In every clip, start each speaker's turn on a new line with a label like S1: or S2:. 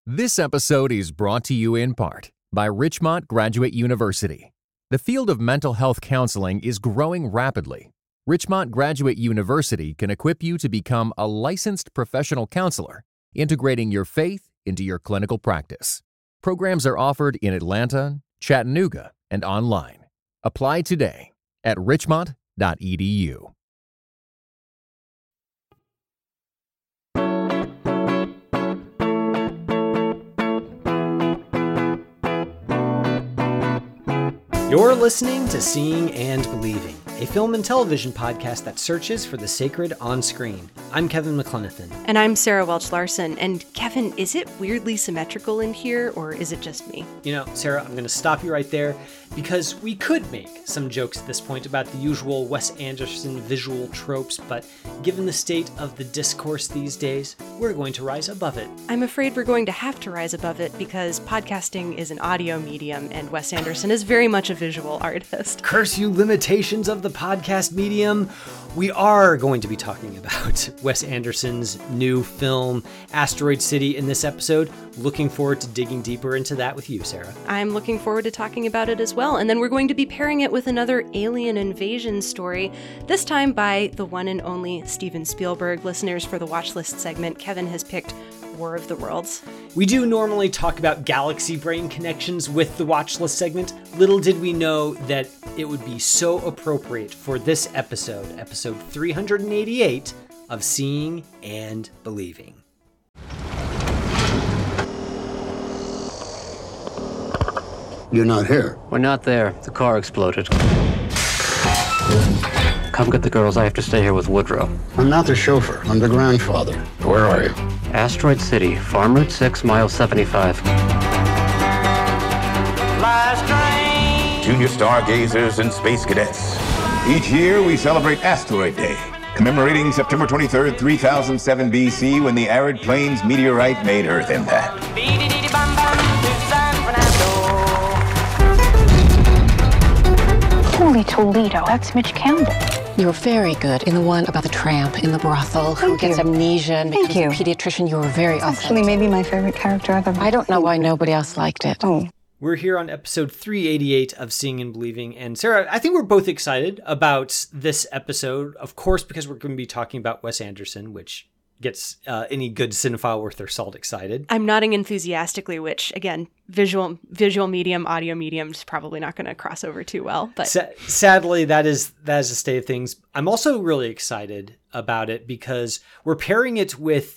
S1: This episode is brought to you in part by Richmont Graduate University. The field of mental health counseling is growing rapidly. Richmont Graduate University can equip you to become a licensed professional counselor, integrating your faith into your clinical practice. Programs are offered in Atlanta, Chattanooga, and online. Apply today at richmont.edu.
S2: You're listening to Seeing and Believing, a film and television podcast that searches for the sacred on screen. I'm Kevin McLenithan.
S3: And I'm Sarah Welch-Larson. And Kevin, is it weirdly symmetrical in here, or is it just me?
S2: You know, Sarah, I'm going to stop you right there because we could make some jokes at this point about the usual Wes Anderson visual tropes, but given the state of the discourse these days, we're going to rise above it.
S3: I'm afraid we're going to have to rise above it because podcasting is an audio medium and Wes Anderson is very much a visual artist.
S2: Curse you, limitations of the podcast medium. We are going to be talking about Wes Anderson's new film, Asteroid City, in this episode. Looking forward to digging deeper into that with you, Sarah.
S3: I'm looking forward to talking about it as well. And then we're going to be pairing it with another alien invasion story, this time by the one and only Steven Spielberg. Listeners, for the watch list segment, Kevin has picked War of the Worlds.
S2: We do normally talk about galaxy brain connections with the watch list segment. Little did we know that it would be so appropriate for this episode 388 of Seeing and Believing.
S4: You're not here.
S5: We're not there. The car exploded. Come get the girls. I have to stay here with Woodrow.
S4: I'm not the chauffeur. I'm the grandfather. Where are you?
S5: Asteroid City, Farm Route 6, mile 75.
S6: Junior stargazers and space cadets. Each year we celebrate Asteroid Day, commemorating September 23rd, 3007 BC, when the arid plains meteorite made Earth impact.
S7: Holy Toledo, that's Mitch Campbell.
S8: You were very good in the one about the tramp in the brothel who gets amnesia and becomes a pediatrician. You were very authentic.
S7: Actually, maybe my favorite character I've ever
S8: I don't know why nobody else liked it.
S7: Oh.
S2: We're here on episode 388 of Seeing and Believing. And Sarah, I think we're both excited about this episode, of course, because we're going to be talking about Wes Anderson, which gets any good cinephile worth their salt excited.
S3: I'm nodding enthusiastically, which, again, visual medium, audio medium is probably not going to cross over too well. But
S2: sadly, that is the state of things. I'm also really excited about it because we're pairing it with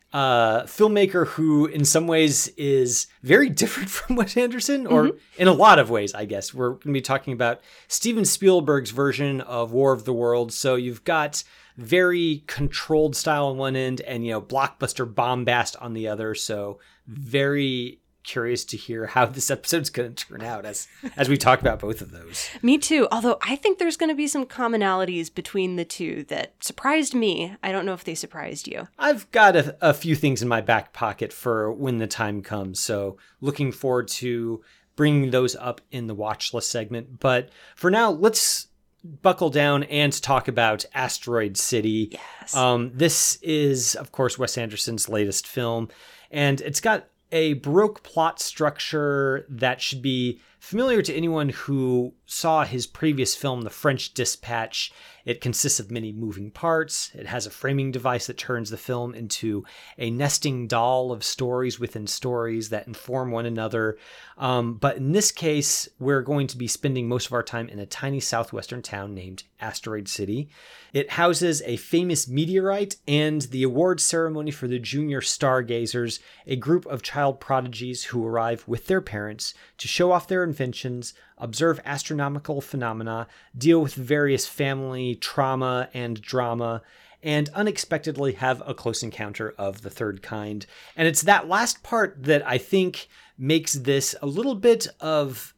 S2: a filmmaker who in some ways is very different from Wes Anderson, or in a lot of ways, I guess. We're going to be talking about Steven Spielberg's version of War of the Worlds. So you've got very controlled style on one end and, blockbuster bombast on the other. So very curious to hear how this episode's going to turn out as we talk about both of those.
S3: Me too. Although I think there's going to be some commonalities between the two that surprised me. I don't know if they surprised you.
S2: I've got a few things in my back pocket for when the time comes. So looking forward to bringing those up in the watch list segment. But for now, let's buckle down and talk about Asteroid City.
S3: Yes.
S2: This is, of course, Wes Anderson's latest film, and it's got a Baroque plot structure that should be familiar to anyone who saw his previous film, The French Dispatch. It consists of many moving parts. It has a framing device that turns the film into a nesting doll of stories within stories that inform one another. But in this case, we're going to be spending most of our time in a tiny southwestern town named Asteroid City. It houses a famous meteorite and the award ceremony for the junior stargazers, a group of child prodigies who arrive with their parents to show off their inventions, observe astronomical phenomena, deal with various family trauma and drama, and unexpectedly have a close encounter of the third kind. And it's that last part that I think makes this a little bit of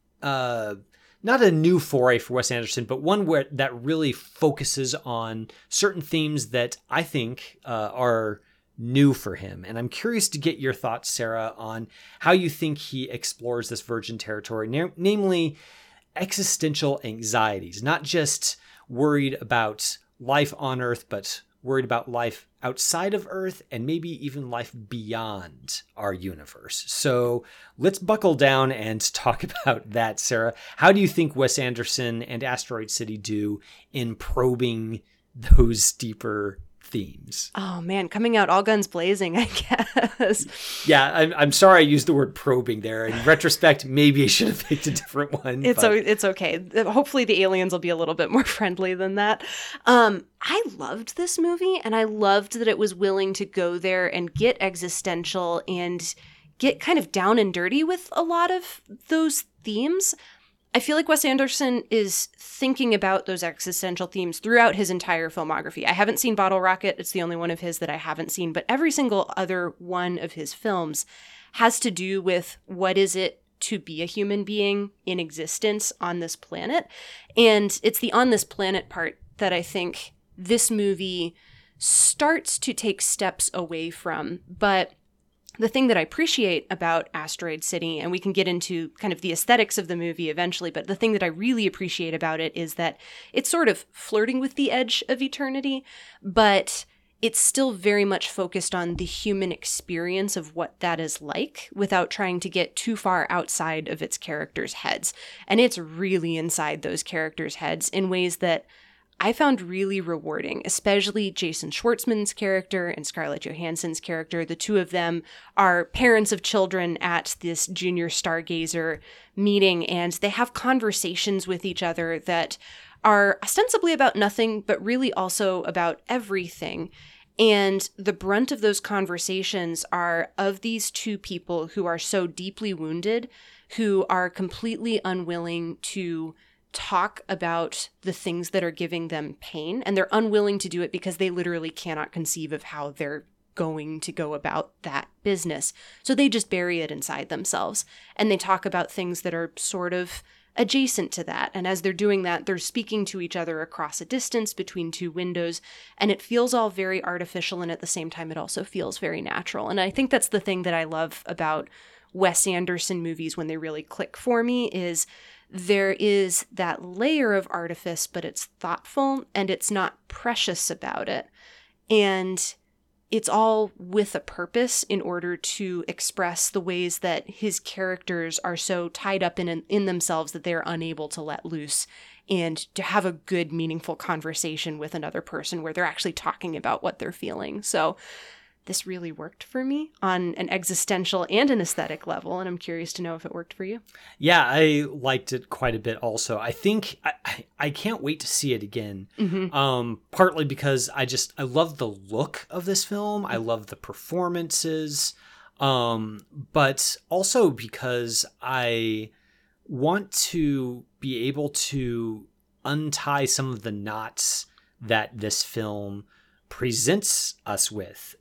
S2: not a new foray for Wes Anderson, but one where that really focuses on certain themes that I think are new for him. And I'm curious to get your thoughts, Sarah, on how you think he explores this virgin territory, namely existential anxieties, not just worried about life on Earth, but worried about life outside of Earth and maybe even life beyond our universe. So let's buckle down and talk about that, Sarah. How do you think Wes Anderson and Asteroid City do in probing those deeper themes?
S3: Oh man, coming out all guns blazing, I guess.
S2: Yeah, I'm sorry I used the word probing there. In retrospect, maybe I should have picked a different one.
S3: It's okay. Hopefully the aliens will be a little bit more friendly than that. I loved this movie, and I loved that it was willing to go there and get existential and get kind of down and dirty with a lot of those themes. I feel like Wes Anderson is thinking about those existential themes throughout his entire filmography. I haven't seen Bottle Rocket. It's the only one of his that I haven't seen, but every single other one of his films has to do with what is it to be a human being in existence on this planet. And it's the on this planet part that I think this movie starts to take steps away from. But the thing that I appreciate about Asteroid City, and we can get into kind of the aesthetics of the movie eventually, but the thing that I really appreciate about it is that it's sort of flirting with the edge of eternity, but it's still very much focused on the human experience of what that is like without trying to get too far outside of its characters' heads. And it's really inside those characters' heads in ways that I found really rewarding, especially Jason Schwartzman's character and Scarlett Johansson's character. The two of them are parents of children at this junior stargazer meeting, and they have conversations with each other that are ostensibly about nothing, but really also about everything. And the brunt of those conversations are of these two people who are so deeply wounded, who are completely unwilling to talk about the things that are giving them pain, and they're unwilling to do it because they literally cannot conceive of how they're going to go about that business. So they just bury it inside themselves, and they talk about things that are sort of adjacent to that. And as they're doing that, they're speaking to each other across a distance between two windows, and it feels all very artificial, and at the same time it also feels very natural. And I think that's the thing that I love about Wes Anderson movies when they really click for me, is there is that layer of artifice, but it's thoughtful and it's not precious about it. And it's all with a purpose in order to express the ways that his characters are so tied up in themselves that they're unable to let loose and to have a good, meaningful conversation with another person where they're actually talking about what they're feeling. So this really worked for me on an existential and an aesthetic level, and I'm curious to know if it worked for you.
S2: Yeah, I liked it quite a bit also. I think I can't wait to see it again, partly because I love the look of this film. I love the performances, but also because I want to be able to untie some of the knots that this film presents us with.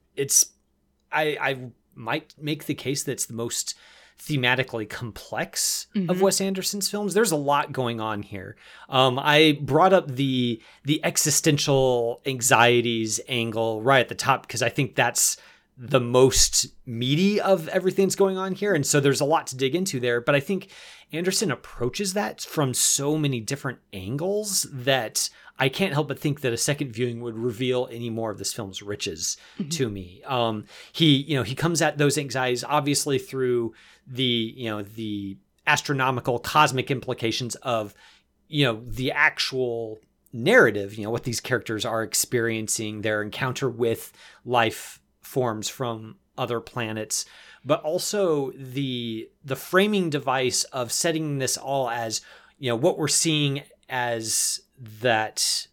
S2: I might make the case that it's the most thematically complex of Wes Anderson's films. There's a lot going on here. I brought up the existential anxieties angle right at the top because I think that's the most meaty of everything that's going on here. And so there's a lot to dig into there. But I think Anderson approaches that from so many different angles that I can't help but think that a second viewing would reveal any more of this film's riches to me. He comes at those anxieties obviously through the astronomical cosmic implications of, the actual narrative, what these characters are experiencing, their encounter with life forms from other planets, but also the framing device of setting this all as, what we're seeing as that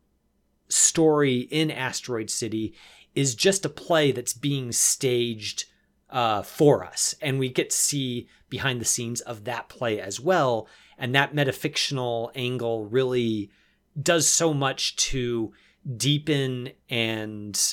S2: story in Asteroid City is just a play that's being staged for us. And we get to see behind the scenes of that play as well. And that metafictional angle really does so much to deepen and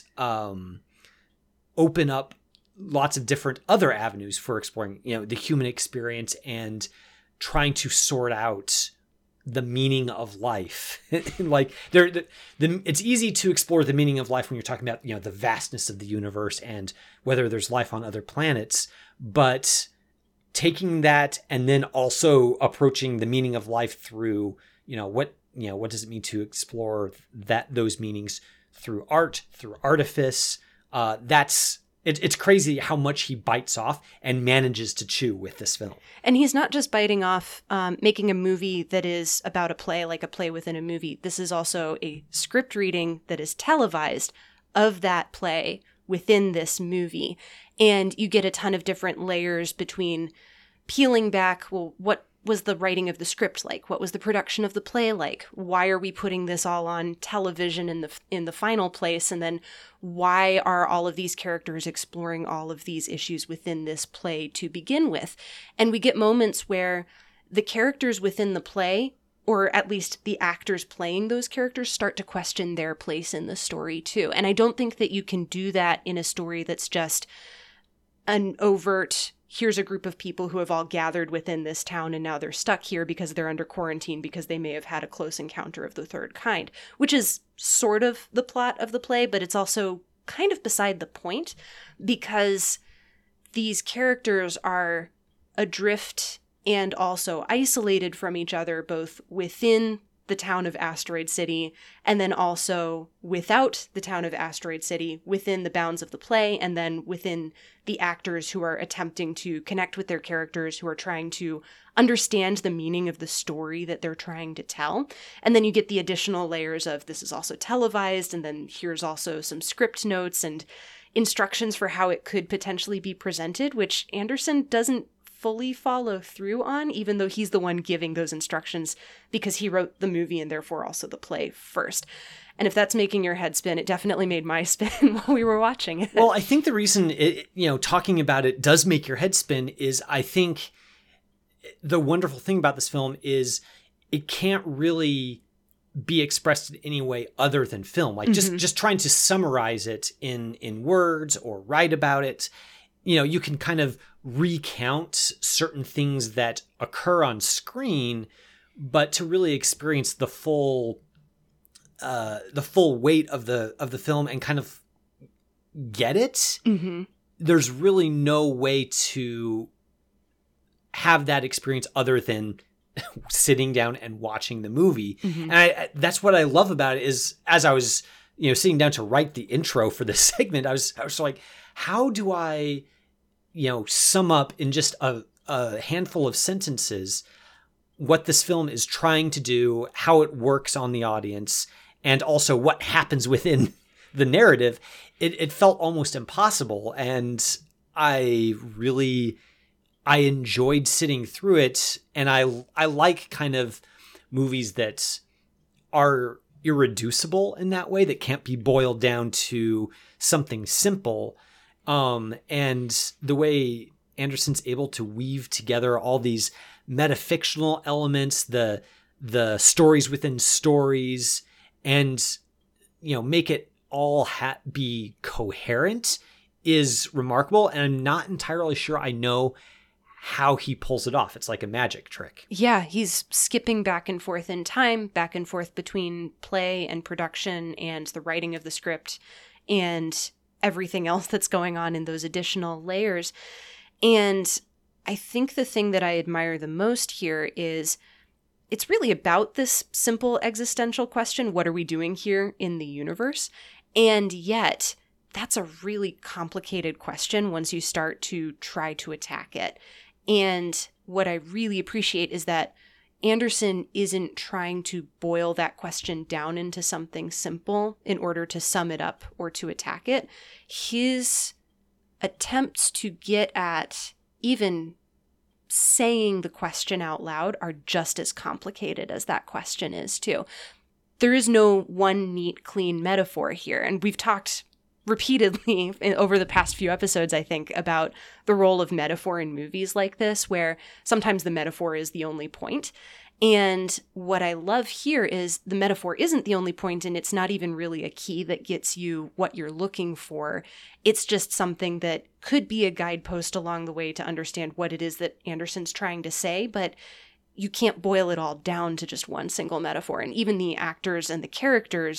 S2: open up lots of different other avenues for exploring, the human experience and trying to sort out the meaning of life. Like it's easy to explore the meaning of life when you're talking about, the vastness of the universe and whether there's life on other planets, but taking that and then also approaching the meaning of life through, what does it mean to explore those meanings through art, through artifice. It's crazy how much he bites off and manages to chew with this film.
S3: And he's not just biting off, making a movie that is about a play, like a play within a movie. This is also a script reading that is televised of that play within this movie. And you get a ton of different layers between peeling back, well, what was the writing of the script like? What was the production of the play like? Why are we putting this all on television in the final place? And then why are all of these characters exploring all of these issues within this play to begin with? And we get moments where the characters within the play, or at least the actors playing those characters, start to question their place in the story too. And I don't think that you can do that in a story that's just an overt, here's a group of people who have all gathered within this town and now they're stuck here because they're under quarantine because they may have had a close encounter of the third kind, which is sort of the plot of the play, but it's also kind of beside the point because these characters are adrift and also isolated from each other, both within the town of Asteroid City and then also without the town of Asteroid City, within the bounds of the play, and then within the actors who are attempting to connect with their characters, who are trying to understand the meaning of the story that they're trying to tell. And then you get the additional layers of this is also televised, and then here's also some script notes and instructions for how it could potentially be presented, which Anderson doesn't fully follow through on, even though he's the one giving those instructions because he wrote the movie and therefore also the play first. And if that's making your head spin, it definitely made my spin while we were watching it.
S2: Well, I think the reason talking about it does make your head spin is I think the wonderful thing about this film is it can't really be expressed in any way other than film. Like just trying to summarize it in words or write about it. You can kind of recount certain things that occur on screen, but to really experience the full weight of the film and kind of get it, there's really no way to have that experience other than sitting down and watching the movie. And that's what I love about it is as I was, sitting down to write the intro for this segment, I was like, how do I, sum up in just a handful of sentences what this film is trying to do, how it works on the audience, and also what happens within the narrative. It felt almost impossible. And I enjoyed sitting through it. And I like kind of movies that are irreducible in that way, that can't be boiled down to something simple. And the way Anderson's able to weave together all these metafictional elements, the stories within stories, and make it all be coherent is remarkable. And I'm not entirely sure I know how he pulls it off. It's like a magic trick.
S3: Yeah, he's skipping back and forth in time, back and forth between play and production and the writing of the script and everything else that's going on in those additional layers. And I think the thing that I admire the most here is it's really about this simple existential question, what are we doing here in the universe? And yet, that's a really complicated question once you start to try to attack it. And what I really appreciate is that Anderson isn't trying to boil that question down into something simple in order to sum it up or to attack it. His attempts to get at even saying the question out loud are just as complicated as that question is too. There is no one neat, clean metaphor here. And we've talked repeatedly over the past few episodes, I think, about the role of metaphor in movies like this, where sometimes the metaphor is the only point. And what I love here is the metaphor isn't the only point, and it's not even really a key that gets you what you're looking for. It's just something that could be a guidepost along the way to understand what it is that Anderson's trying to say, but you can't boil it all down to just one single metaphor. And even the actors and the characters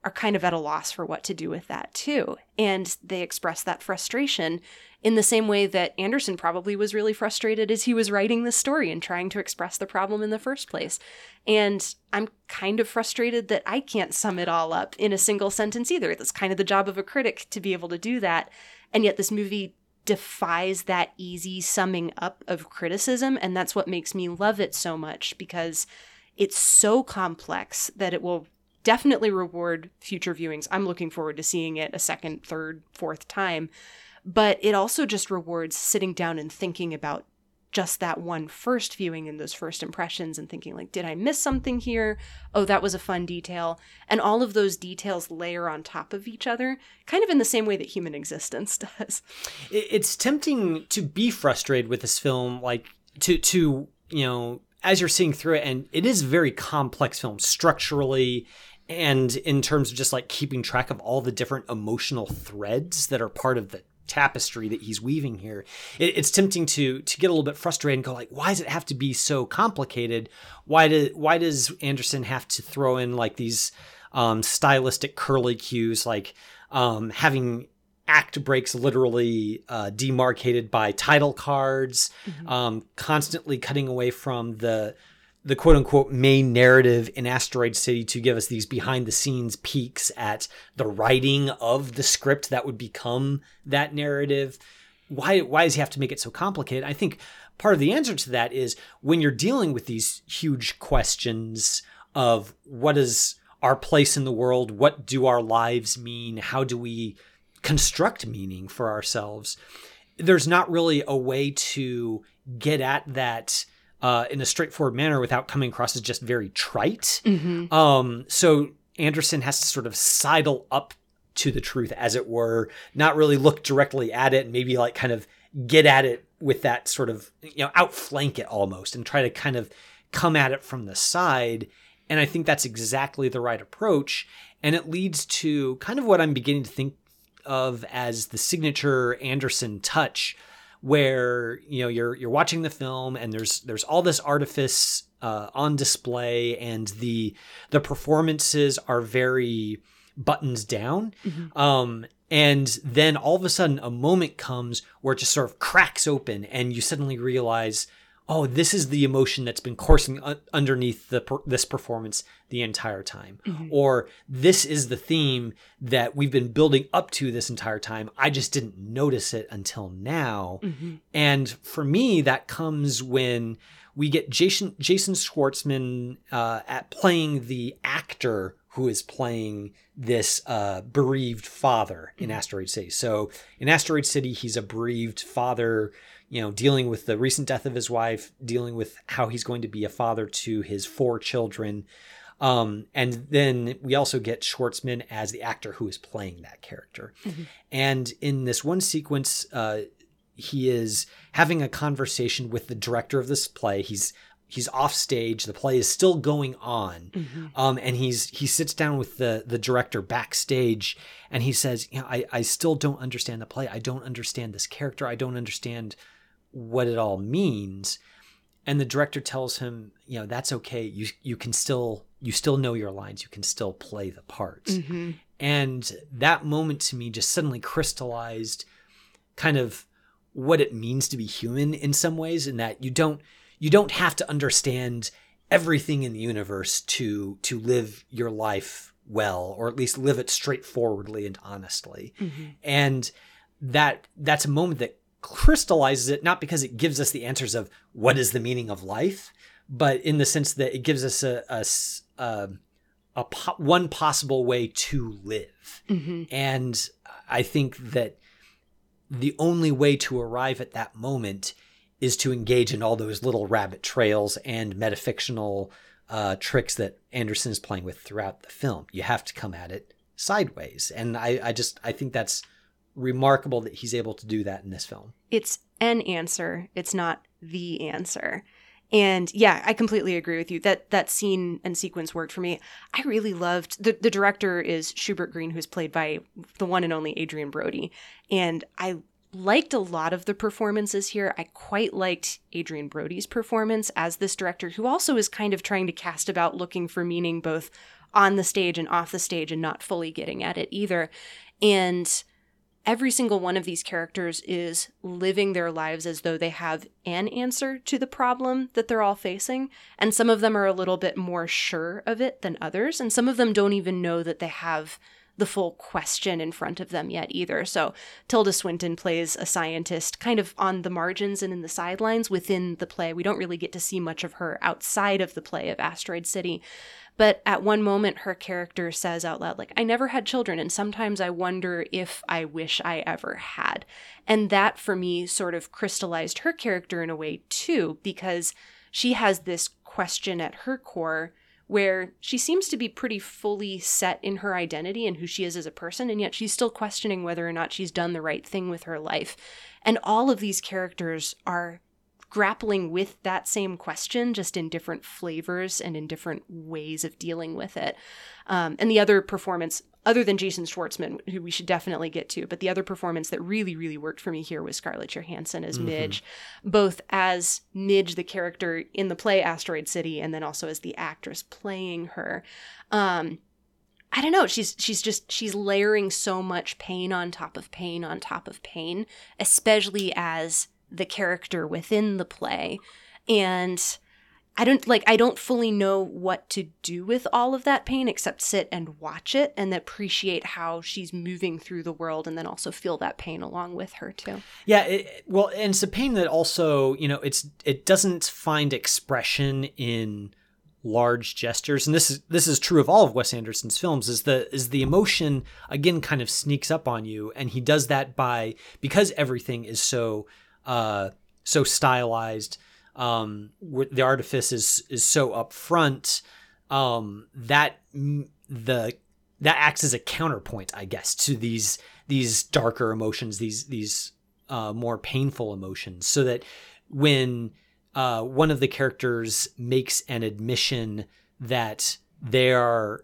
S3: are kind of at a loss for what to do with that too. And they express that frustration in the same way that Anderson probably was really frustrated as he was writing this story and trying to express the problem in the first place. And I'm kind of frustrated that I can't sum it all up in a single sentence either. That's kind of the job of a critic to be able to do that. And yet this movie defies that easy summing up of criticism. And that's what makes me love it so much, because it's so complex that it will definitely reward future viewings. I'm looking forward to seeing it a second, third, fourth time. But it also just rewards sitting down and thinking about just that one first viewing and those first impressions and thinking like, did I miss something here? Oh, that was a fun detail. And all of those details layer on top of each other, kind of in the same way that human existence does.
S2: It's tempting to be frustrated with this film, like to as you're seeing through it, and it is a very complex film structurally and in terms of just like keeping track of all the different emotional threads that are part of the tapestry that he's weaving here. It's tempting to get a little bit frustrated and go like, why does it have to be so complicated? Why does Anderson have to throw in like these stylistic curlicues, like having act breaks literally demarcated by title cards, constantly cutting away from the quote unquote main narrative in Asteroid City to give us these behind the scenes peeks at the writing of the script that would become that narrative. Why does he have to make it so complicated? I think part of the answer to that is when you're dealing with these huge questions of what is our place in the world? What do our lives mean? How do we construct meaning for ourselves? There's not really a way to get at that in a straightforward manner without coming across as just very trite. So Anderson has to sort of sidle up to the truth, as it were, not really look directly at it, and maybe like kind of get at it with that sort of, outflank it almost and try to kind of come at it from the side. And I think that's exactly the right approach. And it leads to kind of what I'm beginning to think of as the signature Anderson touch, where you're watching the film and there's all this artifice on display, and the performances are very buttons down. And then all of a sudden a moment comes where it just sort of cracks open and you suddenly realize, oh, this is the emotion that's been coursing underneath this performance the entire time. Or this is the theme that we've been building up to this entire time. I just didn't notice it until now. And for me, that comes when we get Jason Schwartzman at playing the actor who is playing this bereaved father in Asteroid City. So in Asteroid City, he's a bereaved father, dealing with the recent death of his wife, dealing with how he's going to be a father to his 4 children. And then we also get Schwartzman as the actor who is playing that character. And in this one sequence, he is having a conversation with the director of this play. He's off stage. The play is still going on. And he sits down with the director backstage and he says, I still don't understand the play. I don't understand this character. I don't understand what it all means. And the director tells him, that's okay. You still know your lines. You can still play the parts. And that moment to me just suddenly crystallized kind of what it means to be human in some ways, in that you don't have to understand everything in the universe to live your life well, or at least live it straightforwardly and honestly. And that's a moment that crystallizes it, not because it gives us the answers of what is the meaning of life, but in the sense that it gives us one possible way to live. And I think that the only way to arrive at that moment is to engage in all those little rabbit trails and metafictional tricks that Anderson is playing with throughout the film. You have to come at it sideways. And I think that's remarkable that he's able to do that in this film. It's
S3: an answer. It's not the answer. And yeah, I completely agree with you. That scene and sequence worked for me. I really loved, the director is Schubert Green, who's played by the one and only Adrian Brody. And I liked a lot of the performances here. I quite liked Adrian Brody's performance as this director, who also is kind of trying to cast about looking for meaning both on the stage and off the stage and not fully getting at it either. And every single one of these characters is living their lives as though they have an answer to the problem that they're all facing. And some of them are a little bit more sure of it than others. And some of them don't even know that they have the full question in front of them yet either. So Tilda Swinton plays a scientist kind of on the margins and in the sidelines within the play. We don't really get to see much of her outside of the play of Asteroid City. But at one moment, her character says out loud, like, I never had children, and sometimes I wonder if I wish I ever had. And that, for me, sort of crystallized her character in a way, too, because she has this question at her core where she seems to be pretty fully set in her identity and who she is as a person, and yet she's still questioning whether or not she's done the right thing with her life. And all of these characters are grappling with that same question, just in different flavors and in different ways of dealing with it. And the other performance, other than Jason Schwartzman, who we should definitely get to, but the other performance that really, really worked for me here was Scarlett Johansson as Midge, both as Midge, the character in the play Asteroid City, and then also as the actress playing her. I don't know. She's layering so much pain on top of pain on top of pain, especially as the character within the play. And I don't fully know what to do with all of that pain except sit and watch it and appreciate how she's moving through the world, and then also feel that pain along with her too.
S2: Yeah, and it's a pain that also, it doesn't find expression in large gestures, and this is true of all of Wes Anderson's films, is the emotion again kind of sneaks up on you, and he does that because everything is so stylized, the artifice is so upfront, that acts as a counterpoint, I guess, to these darker emotions, these more painful emotions, so that when one of the characters makes an admission that they're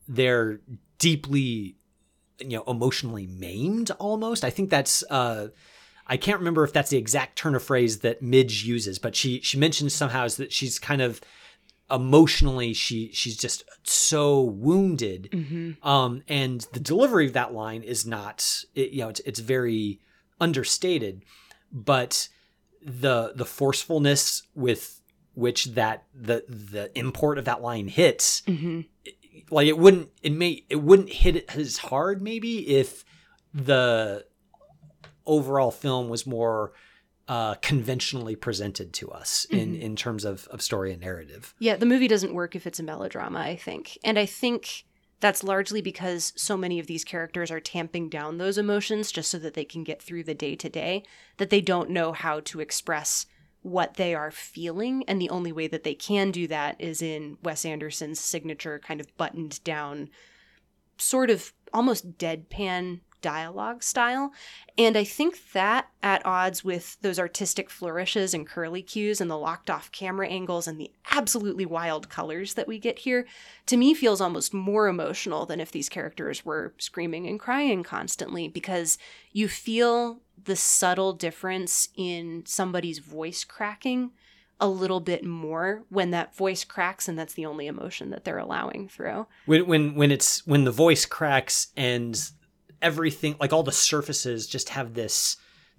S2: deeply, emotionally maimed almost. I think that's, I can't remember if that's the exact turn of phrase that Midge uses, but she mentions somehow is that she's kind of emotionally, she's just so wounded. And the delivery of that line is not, it's very understated, but the forcefulness with which that the import of that line hits, like it wouldn't hit it as hard maybe if the overall film was more conventionally presented to us in terms of story and narrative.
S3: Yeah, the movie doesn't work if it's a melodrama, I think. And I think that's largely because so many of these characters are tamping down those emotions just so that they can get through the day-to-day, that they don't know how to express what they are feeling. And the only way that they can do that is in Wes Anderson's signature kind of buttoned down, sort of almost deadpan dialogue style. And I think that, at odds with those artistic flourishes and curly cues and the locked off camera angles and the absolutely wild colors that we get here, to me feels almost more emotional than if these characters were screaming and crying constantly, because you feel the subtle difference in somebody's voice cracking a little bit more when that voice cracks and that's the only emotion that they're allowing through.
S2: When the voice cracks and everything, like all the surfaces just have this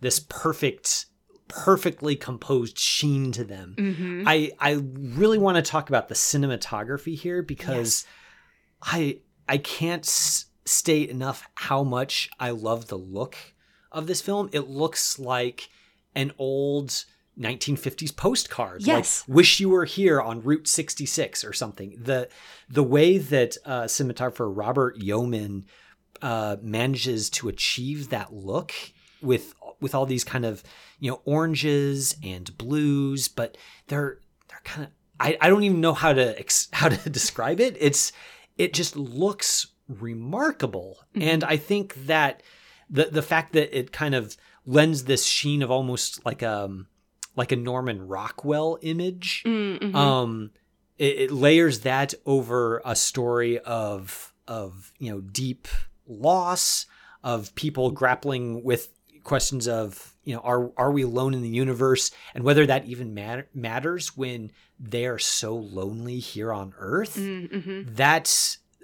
S2: perfectly composed sheen to them. I really want to talk about the cinematography here, because I can't state enough how much I love the look of this film. It looks like an old 1950s postcard.
S3: Yes.
S2: Like Wish You Were Here on Route 66 or something. The way that cinematographer Robert Yeoman manages to achieve that look with all these kind of, oranges and blues, but they're kind of, I don't even know how to describe it. It just looks remarkable. And I think that the fact that it kind of lends this sheen of almost like a Norman Rockwell image, it layers that over a story of deep loss, of people grappling with questions of, are we alone in the universe, and whether that even matters when they are so lonely here on Earth.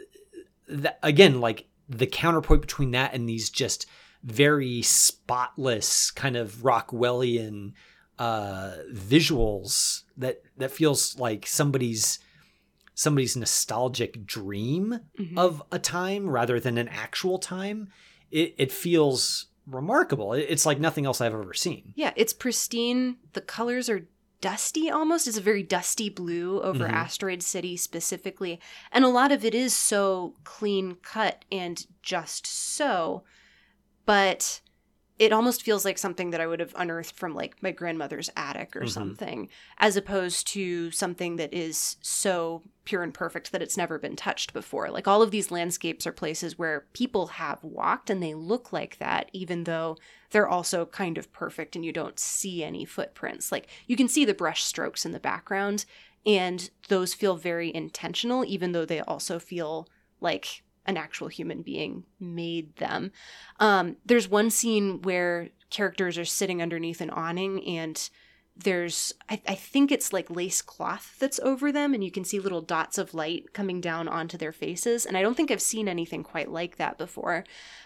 S2: again, like the counterpoint between that and these just very spotless kind of Rockwellian visuals that feels like somebody's nostalgic dream of a time rather than an actual time. It feels remarkable. It's like nothing else I've ever seen.
S3: Yeah, it's pristine. The colors are dusty almost. It's a very dusty blue over Asteroid City specifically. And a lot of it is so clean cut and just so, but it almost feels like something that I would have unearthed from like my grandmother's attic or something, as opposed to something that is so pure and perfect that it's never been touched before. Like all of these landscapes are places where people have walked and they look like that, even though they're also kind of perfect and you don't see any footprints. Like you can see the brush strokes in the background and those feel very intentional, even though they also feel like an actual human being made them. There's one scene where characters are sitting underneath an awning and there's, I think it's like lace cloth that's over them and you can see little dots of light coming down onto their faces. And I don't think I've seen anything quite like that before.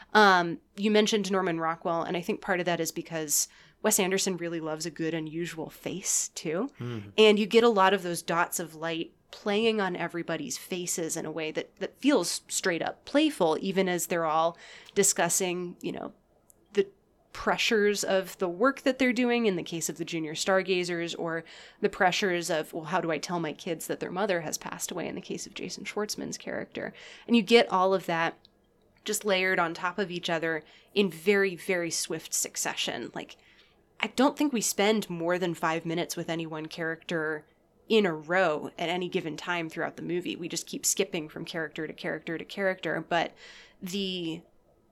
S3: You mentioned Norman Rockwell, and I think part of that is because Wes Anderson really loves a good unusual face too. And you get a lot of those dots of light playing on everybody's faces in a way that feels straight up playful, even as they're all discussing, you know, the pressures of the work that they're doing in the case of the Junior Stargazers, or the pressures of, well, how do I tell my kids that their mother has passed away in the case of Jason Schwartzman's character. And you get all of that just layered on top of each other in very, very swift succession. Like, I don't think we spend more than 5 minutes with any one character in a row at any given time throughout the movie. We just keep skipping from character to character to character, but the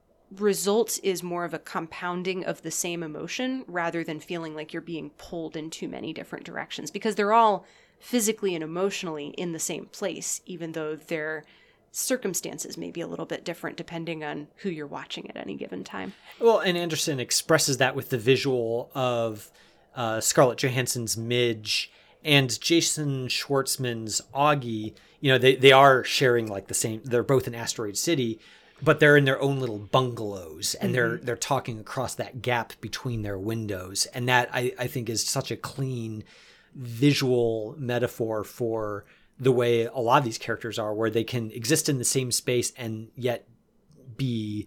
S3: result is more of a compounding of the same emotion rather than feeling like you're being pulled in too many different directions, because they're all physically and emotionally in the same place, even though their circumstances may be a little bit different depending on who you're watching at any given time.
S2: Well, and Anderson expresses that with the visual of Scarlett Johansson's Midge and Jason Schwartzman's Augie. You know, they are sharing like the same, they're both in Asteroid City, but they're in their own little bungalows and they're talking across that gap between their windows. And that I think is such a clean visual metaphor for the way a lot of these characters are, where they can exist in the same space and yet be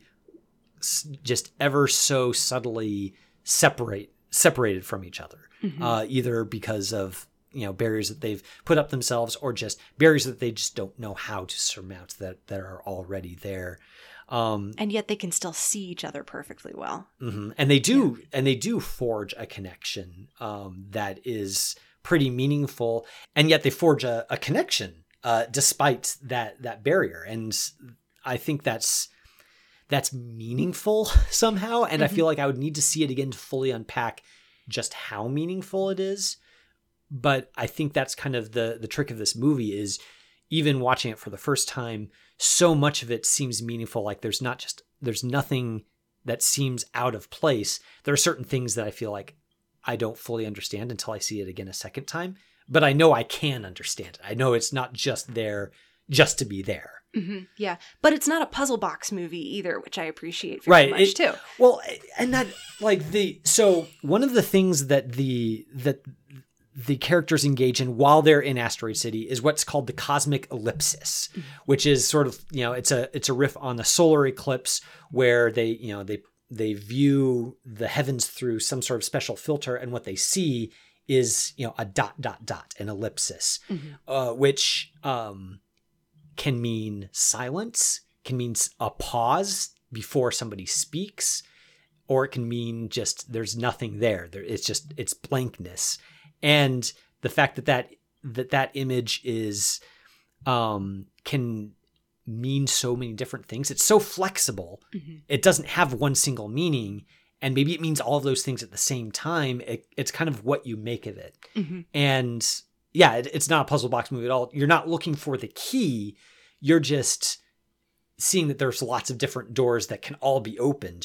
S2: just ever so subtly separated from each other, either because of, you know, barriers that they've put up themselves or just barriers that they just don't know how to surmount that are already there.
S3: And yet they can still see each other perfectly well.
S2: And they do forge a connection that is pretty meaningful, and yet they forge a connection despite that barrier. And I think that's meaningful somehow. And I feel like I would need to see it again to fully unpack just how meaningful it is. But I think that's kind of the trick of this movie, is even watching it for the first time, so much of it seems meaningful. Like there's nothing that seems out of place. There are certain things that I feel like I don't fully understand until I see it again a second time, but I know I can understand it. I know it's not just there just to be there.
S3: Yeah, but it's not a puzzle box movie either, which I appreciate very much too.
S2: Well, and that so one of the things that the characters engage in while they're in Asteroid City is what's called the cosmic ellipsis, which is sort of, you know, it's a riff on the solar eclipse, where they view the heavens through some sort of special filter, and what they see is, you know, a ... an ellipsis, which can mean silence, can mean a pause before somebody speaks, or it can mean just there's nothing there. It's blankness. And the fact that image is can mean so many different things. It's so flexible. It doesn't have one single meaning, and maybe it means all of those things at the same time. It's kind of what you make of it. And yeah, it's not a puzzle box movie at all. You're not looking for the key. You're just seeing that there's lots of different doors that can all be opened,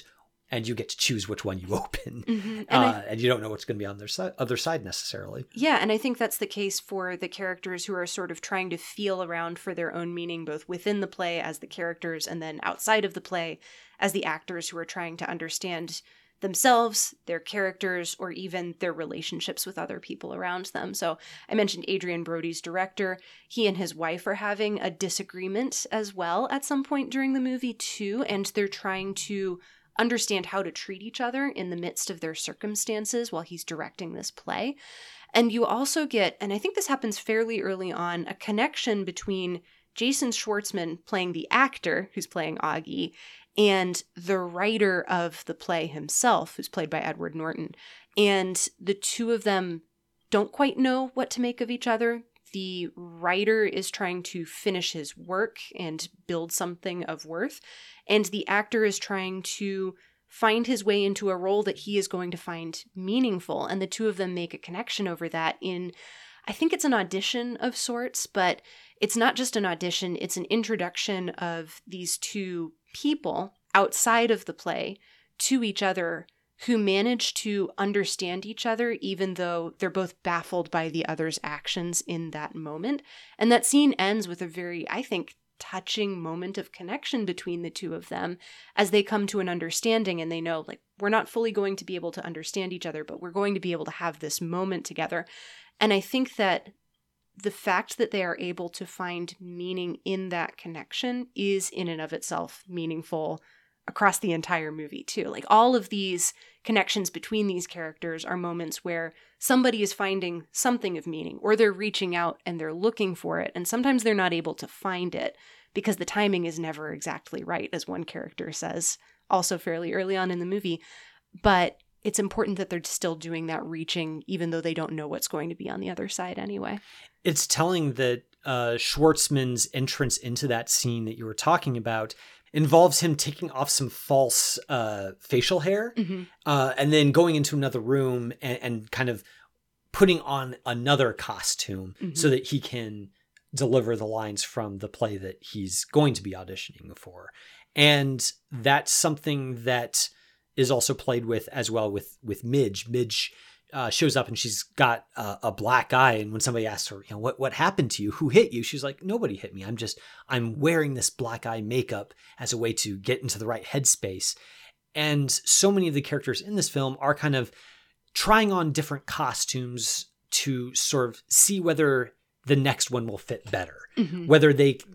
S2: and you get to choose which one you open.
S3: Mm-hmm.
S2: And you don't know what's going to be on their other side necessarily.
S3: Yeah, and I think that's the case for the characters who are sort of trying to feel around for their own meaning, both within the play as the characters and then outside of the play as the actors who are trying to understand themselves, their characters, or even their relationships with other people around them. So I mentioned Adrian Brody's director. He and his wife are having a disagreement as well at some point during the movie too, and they're trying to understand how to treat each other in the midst of their circumstances while he's directing this play. And you also get, and I think this happens fairly early on, a connection between Jason Schwartzman playing the actor who's playing Augie and the writer of the play himself, who's played by Edward Norton. And the two of them don't quite know what to make of each other. The writer is trying to finish his work and build something of worth, and the actor is trying to find his way into a role that he is going to find meaningful. And the two of them make a connection over that in, I think it's an audition of sorts, but it's not just an audition, it's an introduction of these two people outside of the play to each other who manage to understand each other even though they're both baffled by the other's actions in that moment. And that scene ends with a very, I think, touching moment of connection between the two of them as they come to an understanding and they know, like, we're not fully going to be able to understand each other, but we're going to be able to have this moment together. And I think that the fact that they are able to find meaning in that connection is in and of itself meaningful across the entire movie too. Like, all of these connections between these characters are moments where somebody is finding something of meaning, or they're reaching out and they're looking for it. And sometimes they're not able to find it because the timing is never exactly right, as one character says, also fairly early on in the movie. But it's important that they're still doing that reaching, even though they don't know what's going to be on the other side anyway. It's
S2: telling that Schwartzman's entrance into that scene that you were talking about involves him taking off some false facial hair, and then going into another room and kind of putting on another costume so that he can deliver the lines from the play that he's going to be auditioning for. And that's something that is also played with as well with Midge. Midge shows up and she's got a black eye. And when somebody asks her, what happened to you? Who hit you? She's like, nobody hit me. I'm wearing this black eye makeup as a way to get into the right headspace. And so many of the characters in this film are kind of trying on different costumes to sort of see whether the next one will fit better, whether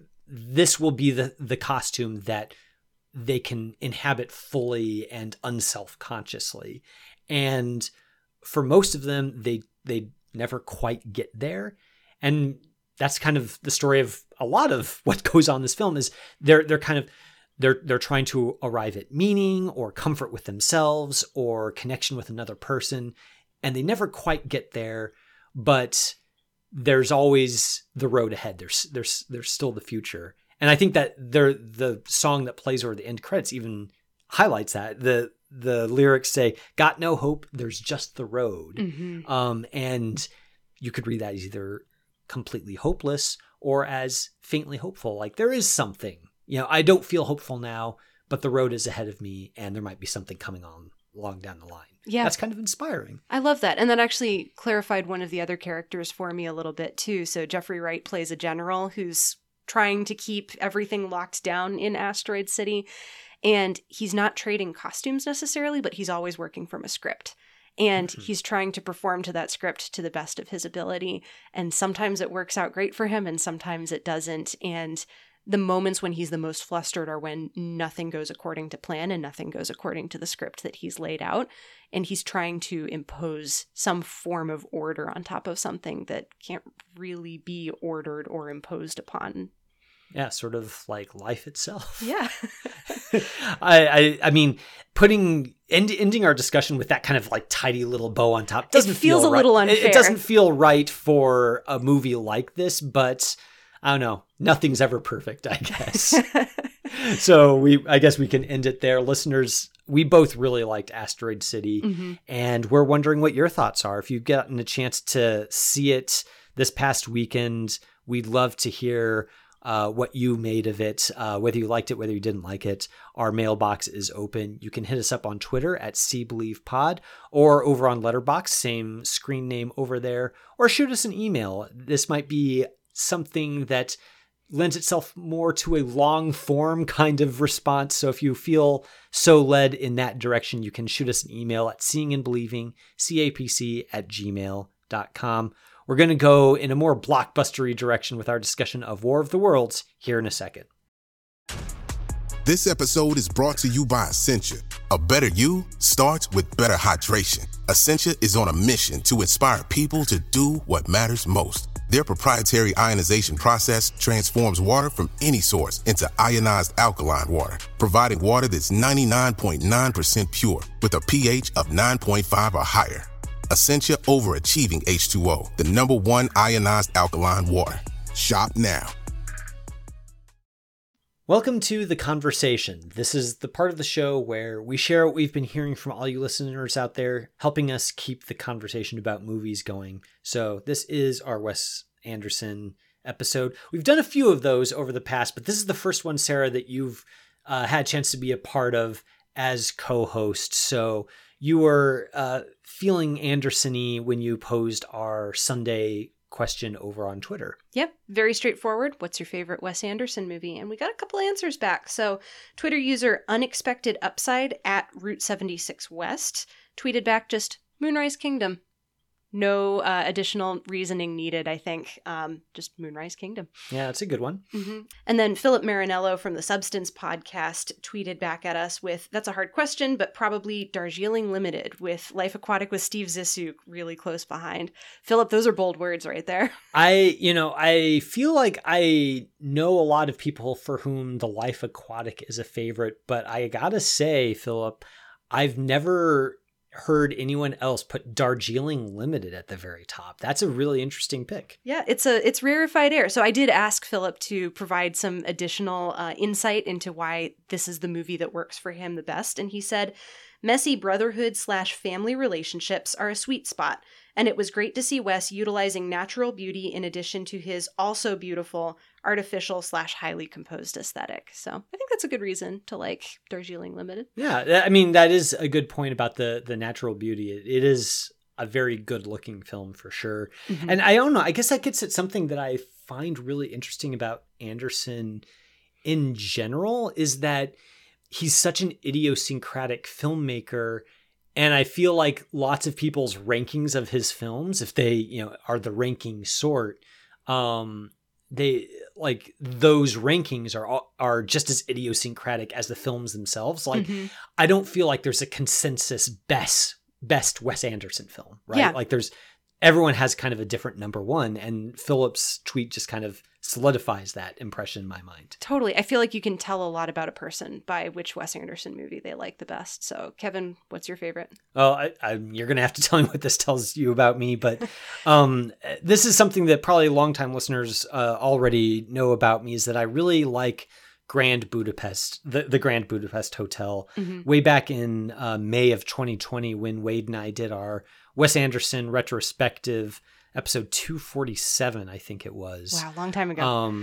S2: this will be the costume that they can inhabit fully and unself-consciously. And for most of them, they never quite get there. And that's kind of the story of a lot of what goes on in this film is they're trying to arrive at meaning or comfort with themselves or connection with another person. And they never quite get there, but there's always the road ahead. There's still the future. And I think that the song that plays over the end credits even highlights that. The lyrics say, "Got no hope, there's just the road." And you could read that as either completely hopeless or as faintly hopeful. Like, there is something. I don't feel hopeful now, but the road is ahead of me and there might be something coming on along down the line. Yeah. That's kind of inspiring.
S3: I love that. And that actually clarified one of the other characters for me a little bit too. So Jeffrey Wright plays a general who's trying to keep everything locked down in Asteroid City. And he's not trading costumes necessarily, but he's always working from a script. And he's trying to perform to that script to the best of his ability. And sometimes it works out great for him and sometimes it doesn't. And the moments when he's the most flustered are when nothing goes according to plan and nothing goes according to the script that he's laid out. And he's trying to impose some form of order on top of something that can't really be ordered or imposed upon.
S2: Yeah, sort of like life itself.
S3: Yeah.
S2: I mean, ending our discussion with that kind of like tidy little bow on top doesn't
S3: feels
S2: feel
S3: a little unfair.
S2: It doesn't feel right for a movie like this, but I don't know. Nothing's ever perfect, I guess. So I guess we can end it there. Listeners, we both really liked Asteroid City, and we're wondering what your thoughts are. If you've gotten a chance to see it this past weekend, we'd love to hear what you made of it, whether you liked it, whether you didn't like it. Our mailbox is open. You can hit us up on Twitter at CBelievePod or over on Letterboxd, same screen name over there, or shoot us an email. This might be something that lends itself more to a long form kind of response. So if you feel so led in that direction, you can shoot us an email at seeingandbelieving, capc@gmail.com. We're going to go in a more blockbustery direction with our discussion of War of the Worlds here in a second.
S9: This episode is brought to you by Essentia. A better you starts with better hydration. Essentia is on a mission to inspire people to do what matters most. Their proprietary ionization process transforms water from any source into ionized alkaline water, providing water that's 99.9% pure with a pH of 9.5 or higher. Essentia Overachieving H2O, the #1 ionized alkaline water. Shop now.
S2: Welcome to The Conversation. This is the part of the show where we share what we've been hearing from all you listeners out there, helping us keep the conversation about movies going. So this is our Wes Anderson episode. We've done a few of those over the past, but this is the first one, Sarah, that you've had a chance to be a part of as co-host. So you were feeling Anderson-y when you posed our Sunday question over on Twitter.
S3: Yep, very straightforward. What's your favorite Wes Anderson movie? And we got a couple answers back. So Twitter user Unexpected Upside at Route 76 West tweeted back just Moonrise Kingdom. No additional reasoning needed, I think. Just Moonrise Kingdom.
S2: Yeah, that's a good one.
S3: Mm-hmm. And then Philip Marinello from the Substance podcast tweeted back at us with, that's a hard question, but probably Darjeeling Limited with Life Aquatic with Steve Zissou really close behind. Philip, those are bold words right there.
S2: I feel like I know a lot of people for whom the Life Aquatic is a favorite, but I gotta say, Philip, I've never heard anyone else put Darjeeling Limited at the very top. That's a really interesting pick.
S3: Yeah, it's rarefied air. So I did ask Philip to provide some additional insight into why this is the movie that works for him the best. And he said, messy brotherhood/family relationships are a sweet spot. And it was great to see Wes utilizing natural beauty in addition to his also beautiful artificial/highly composed aesthetic. So I think that's a good reason to like Darjeeling Limited.
S2: Yeah, I mean, that is a good point about the natural beauty. It is a very good looking film for sure. Mm-hmm. And I don't know, I guess that gets at something that I find really interesting about Anderson in general is that he's such an idiosyncratic filmmaker. And I feel like lots of people's rankings of his films, if they, are the ranking sort, they like those rankings are just as idiosyncratic as the films themselves. Like, mm-hmm. I don't feel like there's a consensus best Wes Anderson film, right?
S3: Yeah.
S2: Like everyone has kind of a different number one, and Philip's tweet just kind of solidifies that impression in my mind.
S3: Totally. I feel like you can tell a lot about a person by which Wes Anderson movie they like the best. So, Kevin, what's your favorite?
S2: Oh, you're going to have to tell me what this tells you about me, but this is something that probably longtime listeners already know about me, is that I really like Grand Budapest, the Grand Budapest Hotel. Mm-hmm. Way back in May of 2020, when Wade and I did our Wes Anderson retrospective, episode 247, I think it was.
S3: Wow, long time ago.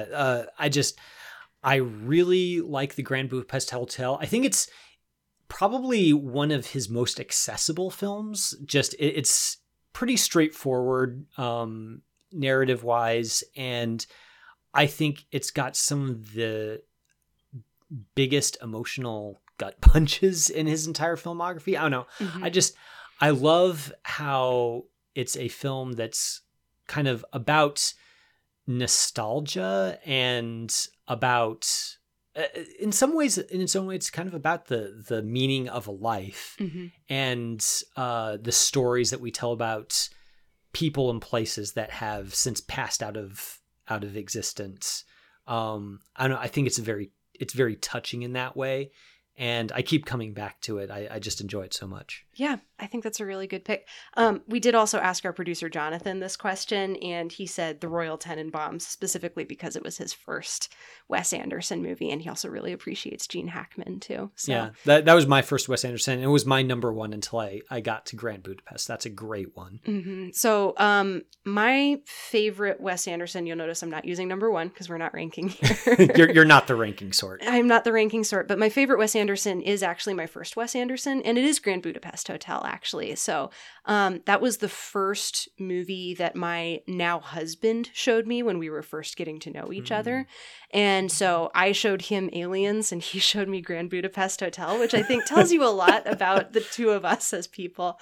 S2: I really like the Grand Budapest Hotel. I think it's probably one of his most accessible films. Just it's pretty straightforward narrative wise, and I think it's got some of the biggest emotional gut punches in his entire filmography. I don't know. Mm-hmm. I love how it's a film that's kind of about nostalgia and about, in some ways, it's kind of about the meaning of a life, mm-hmm. and the stories that we tell about people and places that have since passed out of existence. I don't know. I think it's very touching in that way, and I keep coming back to it. I just enjoy it so much.
S3: Yeah, I think that's a really good pick. We did also ask our producer Jonathan this question, and he said The Royal Tenenbaums, specifically because it was his first Wes Anderson movie, and he also really appreciates Gene Hackman too. So.
S2: Yeah, that was my first Wes Anderson, and it was my number one until I got to Grand Budapest. That's a great one.
S3: Mm-hmm. So my favorite Wes Anderson, you'll notice I'm not using number one because we're not ranking here.
S2: You're not the ranking sort.
S3: I'm not the ranking sort, but my favorite Wes Anderson is actually my first Wes Anderson, and it is Grand Budapest Hotel, actually. So that was the first movie that my now husband showed me when we were first getting to know each other. And so I showed him Aliens and he showed me Grand Budapest Hotel, which I think tells you a lot about the two of us as people.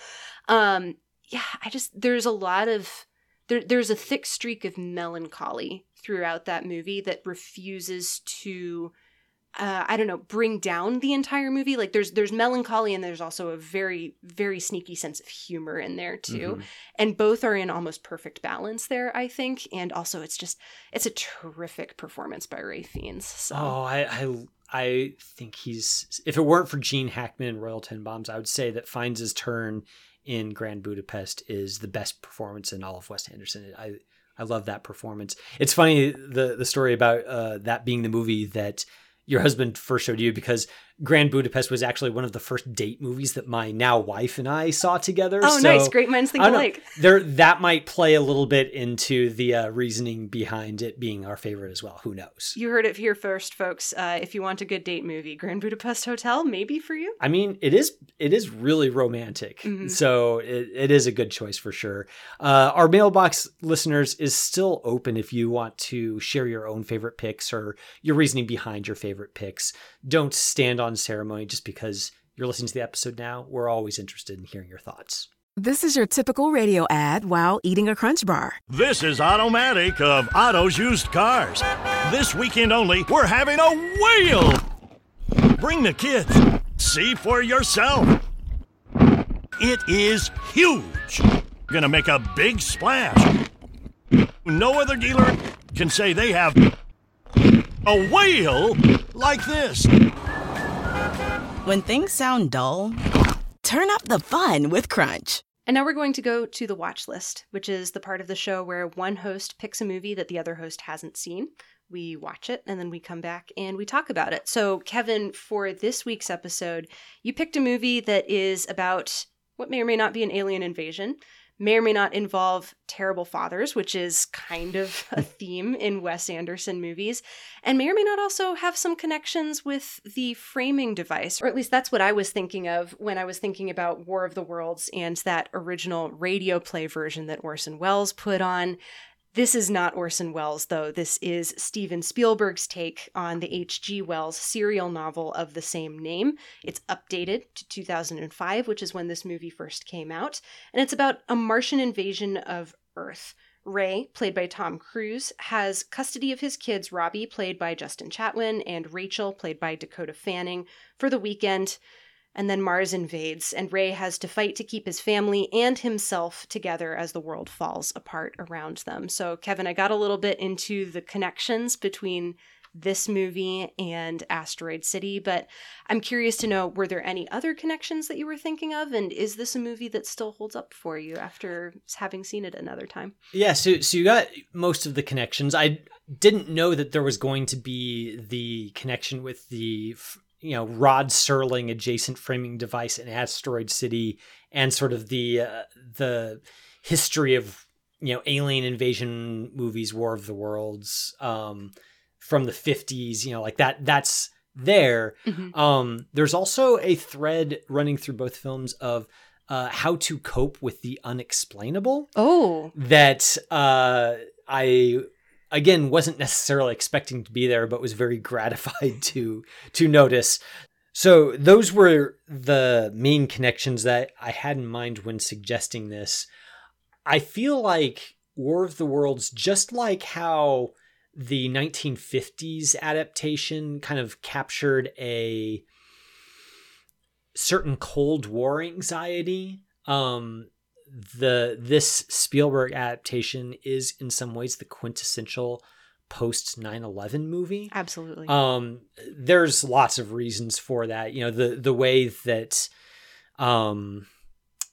S3: There's a lot of, there's a thick streak of melancholy throughout that movie that refuses to bring down the entire movie. Like there's melancholy and there's also a very, very sneaky sense of humor in there too. Mm-hmm. And both are in almost perfect balance there, I think. And also it's a terrific performance by Ray Fiennes. So.
S2: Oh, I think if it weren't for Gene Hackman and Royal Tenenbaums, I would say that Finds His Turn in Grand Budapest is the best performance in all of Wes Anderson. I love that performance. It's funny, the story about that being the movie that your husband first showed you, because Grand Budapest was actually one of the first date movies that my now wife and I saw together.
S3: Oh, so, nice. Great minds think alike.
S2: That might play a little bit into the reasoning behind it being our favorite as well. Who knows?
S3: You heard it here first, folks. If you want a good date movie, Grand Budapest Hotel, maybe for you.
S2: I mean, it is really romantic. Mm-hmm. So it is a good choice for sure. Our mailbox, listeners, is still open if you want to share your own favorite picks or your reasoning behind your favorite picks. Don't stand on ceremony just because you're listening to the episode now. We're always interested in hearing your thoughts.
S10: This is your typical radio ad while eating a Crunch Bar.
S11: This is Automatic of Otto's Used Cars. This weekend only, we're having a whale. Bring the kids. See for yourself. It is huge. Gonna make a big splash. No other dealer can say they have a whale like this.
S10: When things sound dull, turn up the fun with Crunch.
S3: And now we're going to go to the watch list, which is the part of the show where one host picks a movie that the other host hasn't seen. We watch it, and then we come back and we talk about it. So, Kevin, for this week's episode, you picked a movie that is about what may or may not be an alien invasion, may or may not involve terrible fathers, which is kind of a theme in Wes Anderson movies, and may or may not also have some connections with the framing device, or at least that's what I was thinking of when I was thinking about War of the Worlds and that original radio play version that Orson Welles put on. This is not Orson Welles, though. This is Steven Spielberg's take on the H.G. Wells serial novel of the same name. It's updated to 2005, which is when this movie first came out. And it's about a Martian invasion of Earth. Ray, played by Tom Cruise, has custody of his kids, Robbie, played by Justin Chatwin, and Rachel, played by Dakota Fanning, for the weekend. And then Mars invades, and Ray has to fight to keep his family and himself together as the world falls apart around them. So, Kevin, I got a little bit into the connections between this movie and Asteroid City, but I'm curious to know, were there any other connections that you were thinking of? And is this a movie that still holds up for you after having seen it another time?
S2: Yeah, so you got most of the connections. I didn't know that there was going to be the connection with the Rod Serling adjacent framing device in Asteroid City, and sort of the history of alien invasion movies, War of the Worlds, from the 50s, like that's there. Mm-hmm. There's also a thread running through both films of how to cope with the unexplainable.
S3: Oh,
S2: that I again wasn't necessarily expecting to be there, but was very gratified to notice. So those were the main connections that I had in mind when suggesting this. I feel like War of the Worlds, just like how the 1950s adaptation kind of captured a certain Cold War anxiety, this Spielberg adaptation is in some ways the quintessential post 9/11 movie.
S3: Absolutely.
S2: There's lots of reasons for that. The way that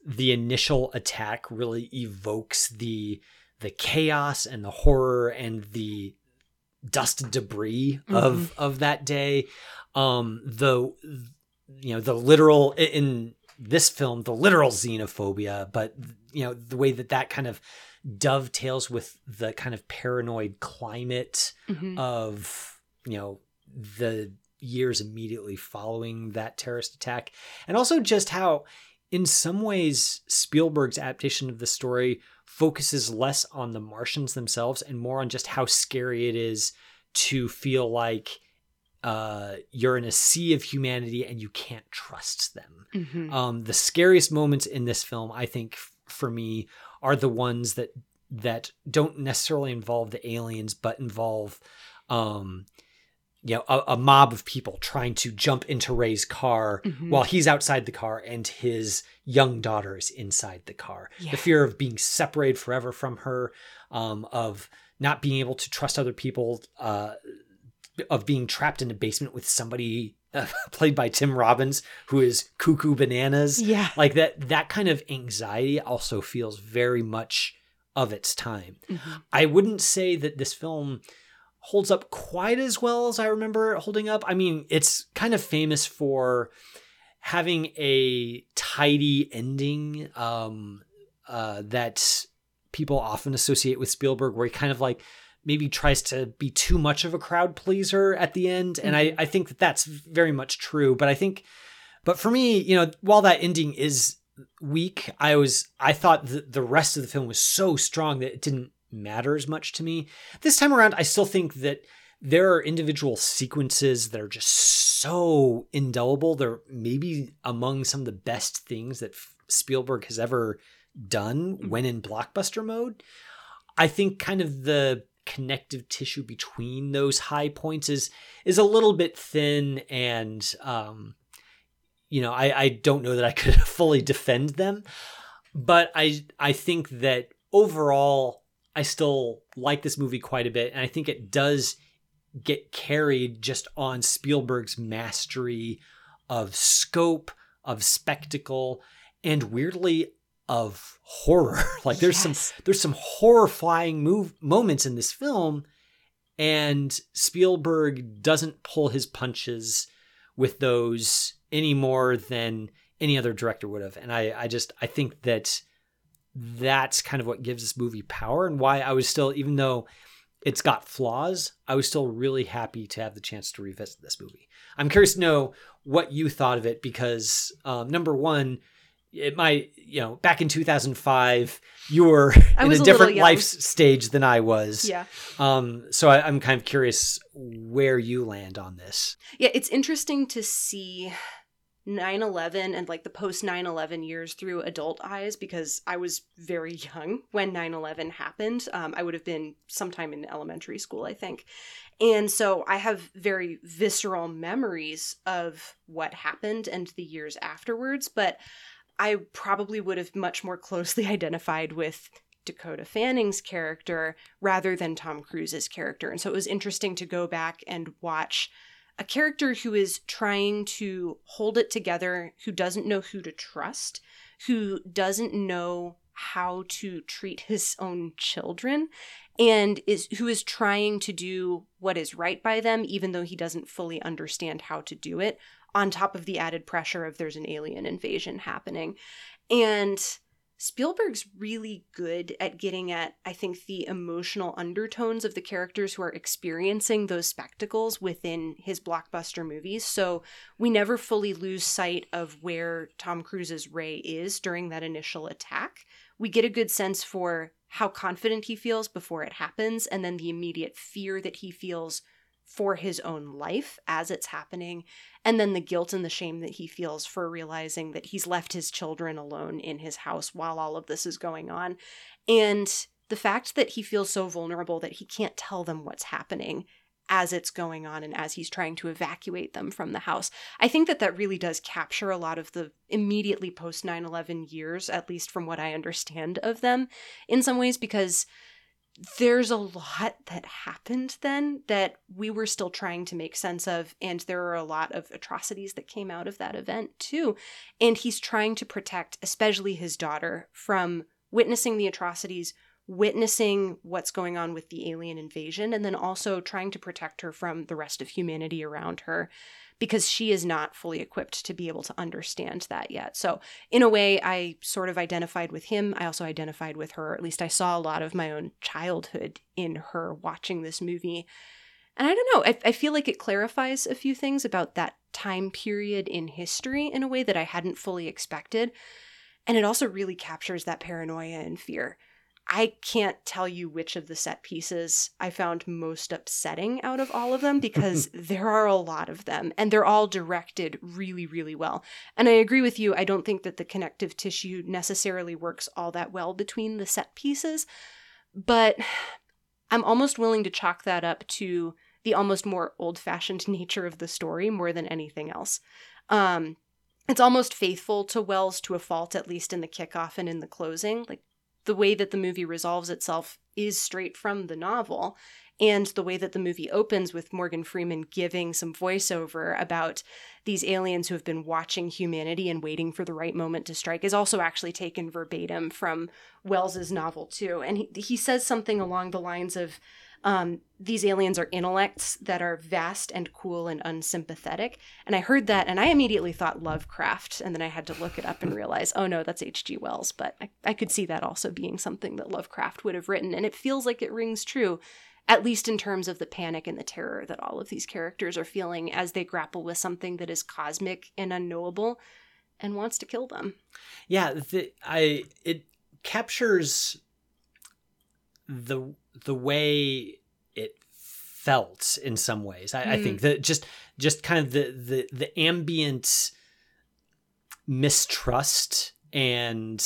S2: the initial attack really evokes the chaos and the horror and the dust and debris of that day. The literal, in this film, the literal xenophobia, but the way that kind of dovetails with the kind of paranoid climate of the years immediately following that terrorist attack, and also just how in some ways Spielberg's adaptation of the story focuses less on the Martians themselves and more on just how scary it is to feel like you're in a sea of humanity and you can't trust them. The scariest moments in this film, I think, for me, are the ones that don't necessarily involve the aliens, but involve a mob of people trying to jump into Ray's car while he's outside the car and his young daughter is inside the car. Yeah. The fear of being separated forever from her, of not being able to trust other people, of being trapped in a basement with somebody played by Tim Robbins, who is cuckoo bananas.
S3: Yeah.
S2: Like that kind of anxiety also feels very much of its time. I wouldn't say that this film holds up quite as well as I remember it holding up. I mean, it's kind of famous for having a tidy ending that people often associate with Spielberg, where he kind of like maybe tries to be too much of a crowd pleaser at the end. And I think that that's very much true. But for me, while that ending is weak, I thought the rest of the film was so strong that it didn't matter as much to me. This time around, I still think that there are individual sequences that are just so indelible. They're maybe among some of the best things that Spielberg has ever done when in blockbuster mode. I think kind of the connective tissue between those high points is a little bit thin, and I don't know that I could fully defend them, but I think that overall I still like this movie quite a bit, and I think it does get carried just on Spielberg's mastery of scope, of spectacle, and weirdly of horror. Like there's some horrifying moments in this film, and Spielberg doesn't pull his punches with those any more than any other director would have. And I think that's kind of what gives this movie power, and why I was still, even though it's got flaws, I was still really happy to have the chance to revisit this movie. I'm curious to know what you thought of it, because number one, it might, back in 2005, you were in a different life stage than I was.
S3: Yeah.
S2: So I'm kind of curious where you land on this.
S3: Yeah, it's interesting to see 9/11 and like the post 9/11 years through adult eyes, because I was very young when 9/11 happened. I would have been sometime in elementary school, I think. And so I have very visceral memories of what happened and the years afterwards, but I probably would have much more closely identified with Dakota Fanning's character rather than Tom Cruise's character. And so it was interesting to go back and watch a character who is trying to hold it together, who doesn't know who to trust, who doesn't know how to treat his own children, and who is trying to do what is right by them, even though he doesn't fully understand how to do it, on top of the added pressure of there's an alien invasion happening. And Spielberg's really good at getting at, I think, the emotional undertones of the characters who are experiencing those spectacles within his blockbuster movies. So we never fully lose sight of where Tom Cruise's Ray is during that initial attack. We get a good sense for how confident he feels before it happens, and then the immediate fear that he feels for his own life as it's happening, and then the guilt and the shame that he feels for realizing that he's left his children alone in his house while all of this is going on. And the fact that he feels so vulnerable that he can't tell them what's happening as it's going on and as he's trying to evacuate them from the house. I think that really does capture a lot of the immediately post 9/11 years, at least from what I understand of them in some ways, because there's a lot that happened then that we were still trying to make sense of, and there are a lot of atrocities that came out of that event too. And he's trying to protect, especially his daughter, from witnessing the atrocities, witnessing what's going on with the alien invasion, and then also trying to protect her from the rest of humanity around her, because she is not fully equipped to be able to understand that yet. So in a way, I sort of identified with him. I also identified with her. At least I saw a lot of my own childhood in her watching this movie. And I don't know, I feel like it clarifies a few things about that time period in history in a way that I hadn't fully expected. And it also really captures that paranoia and fear. I can't tell you which of the set pieces I found most upsetting out of all of them, because there are a lot of them, and they're all directed really, really well. And I agree with you. I don't think that the connective tissue necessarily works all that well between the set pieces, but I'm almost willing to chalk that up to the almost more old-fashioned nature of the story more than anything else. It's almost faithful to Wells to a fault, at least in the kickoff and in the closing. Like, the way that the movie resolves itself is straight from the novel, and the way that the movie opens with Morgan Freeman giving some voiceover about these aliens who have been watching humanity and waiting for the right moment to strike is also actually taken verbatim from Wells's novel too. And he says something along the lines of, these aliens are intellects that are vast and cool and unsympathetic. And I heard that and I immediately thought Lovecraft. And then I had to look it up and realize, oh no, that's H.G. Wells. But I could see that also being something that Lovecraft would have written. And it feels like it rings true, at least in terms of the panic and the terror that all of these characters are feeling as they grapple with something that is cosmic and unknowable and wants to kill them.
S2: Yeah, it captures the way it felt in some ways. I think that just kind of the ambient mistrust and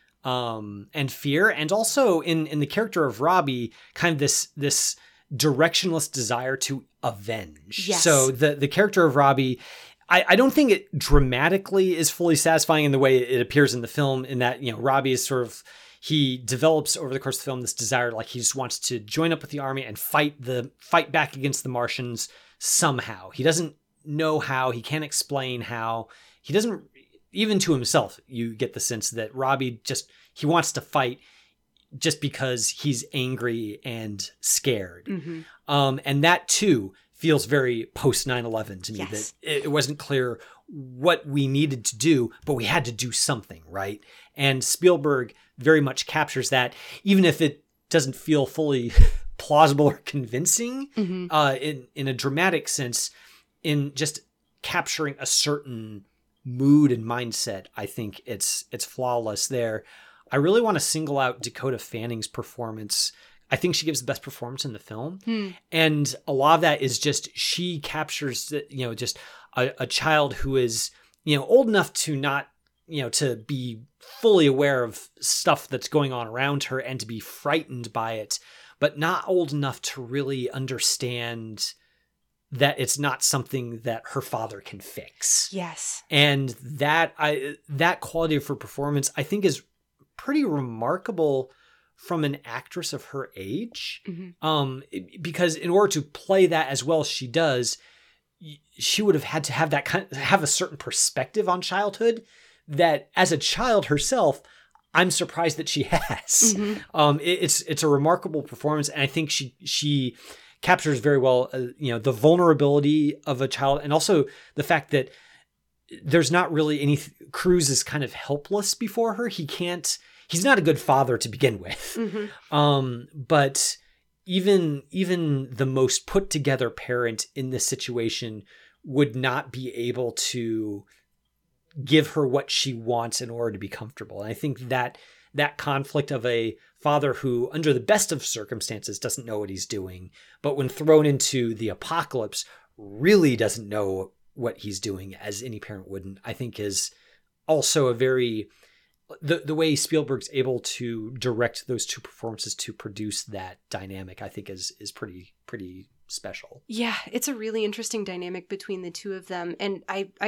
S2: fear, and also in the character of Robbie, kind of this directionless desire to avenge.
S3: Yes.
S2: So the character of Robbie, I don't think it dramatically is fully satisfying in the way it appears in the film, in that, Robbie is sort of, he develops over the course of the film this desire, like he just wants to join up with the army and fight back against the Martians somehow. He doesn't know how, he can't explain how, he doesn't, even to himself, you get the sense that Robbie he wants to fight just because he's angry and scared.
S3: Mm-hmm.
S2: And that too feels very post 9/11 to me.
S3: Yes.
S2: That it wasn't clear what we needed to do, but we had to do something, right? And Spielberg very much captures that, even if it doesn't feel fully plausible or convincing,
S3: mm-hmm.
S2: In a dramatic sense, in just capturing a certain mood and mindset. I think it's flawless there. I really want to single out Dakota Fanning's performance. I think she gives the best performance in the film. And a lot of that is just, she captures, just a child who is, old enough to not, to be fully aware of stuff that's going on around her and to be frightened by it, but not old enough to really understand that it's not something that her father can fix.
S3: Yes.
S2: And that quality of her performance, I think, is pretty remarkable from an actress of her age.
S3: Mm-hmm.
S2: Because in order to play that as well as she does, she would have had to have have a certain perspective on childhood that, as a child herself, I'm surprised that she has.
S3: Mm-hmm.
S2: It's a remarkable performance, and I think she captures very well, the vulnerability of a child, and also the fact that there's not really any. Cruz is kind of helpless before her. He's not a good father to begin with.
S3: Mm-hmm.
S2: But even the most put together parent in this situation would not be able to give her what she wants in order to be comfortable. And I think that conflict of a father who, under the best of circumstances, doesn't know what he's doing, but when thrown into the apocalypse, really doesn't know what he's doing, as any parent wouldn't, I think is also a very... The way Spielberg's able to direct those two performances to produce that dynamic, I think is pretty special.
S3: Yeah, it's a really interesting dynamic between the two of them. And I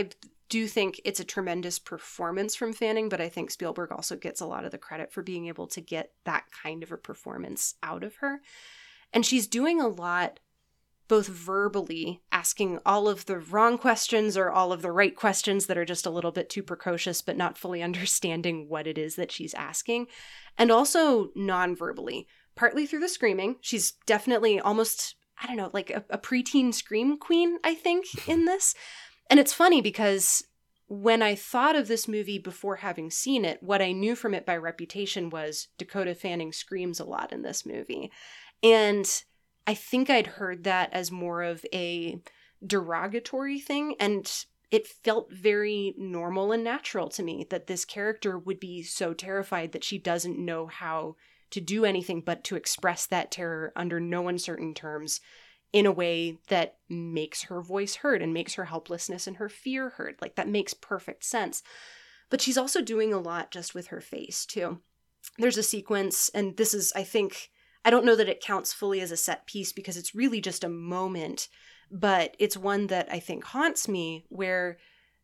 S3: do think it's a tremendous performance from Fanning, but I think Spielberg also gets a lot of the credit for being able to get that kind of a performance out of her. And she's doing a lot, both verbally, asking all of the wrong questions or all of the right questions that are just a little bit too precocious, but not fully understanding what it is that she's asking, and also non-verbally, partly through the screaming. She's definitely almost, I don't know, like a preteen scream queen, I think, in this. And it's funny because when I thought of this movie before having seen it, what I knew from it by reputation was Dakota Fanning screams a lot in this movie. And I think I'd heard that as more of a derogatory thing, and it felt very normal and natural to me that this character would be so terrified that she doesn't know how to do anything but to express that terror under no uncertain terms in a way that makes her voice heard and makes her helplessness and her fear heard. Like, that makes perfect sense. But she's also doing a lot just with her face, too. There's a sequence, and this is, I think, I don't know that it counts fully as a set piece because it's really just a moment, but it's one that I think haunts me, where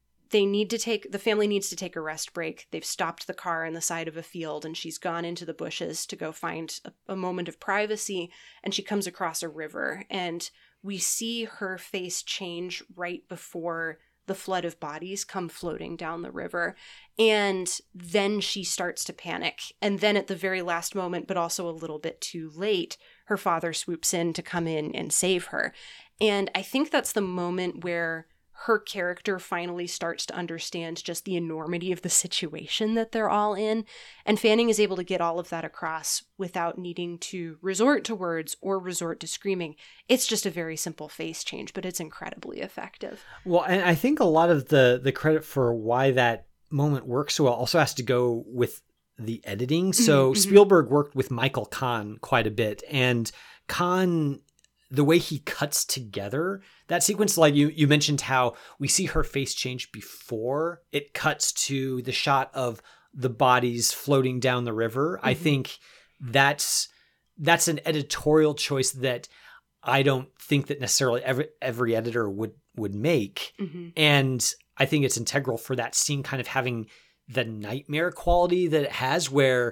S3: the family needs to take a rest break. They've stopped the car on the side of a field, and she's gone into the bushes to go find a moment of privacy, and she comes across a river, and we see her face change right before the flood of bodies come floating down the river. And then she starts to panic. And then at the very last moment, but also a little bit too late, her father swoops in to come in and save her. And I think that's the moment where her character finally starts to understand just the enormity of the situation that they're all in. And Fanning is able to get all of that across without needing to resort to words or resort to screaming. It's just a very simple face change, but it's incredibly effective.
S2: Well, and I think a lot of the credit for why that moment works so well also has to go with the editing. So Spielberg worked with Michael Kahn quite a bit, and Kahn, the way he cuts together that sequence, like you mentioned how we see her face change before it cuts to the shot of the bodies floating down the river. I think that's an editorial choice that I don't think that necessarily every editor would make. And I think it's integral for that scene kind of having the nightmare quality that it has, where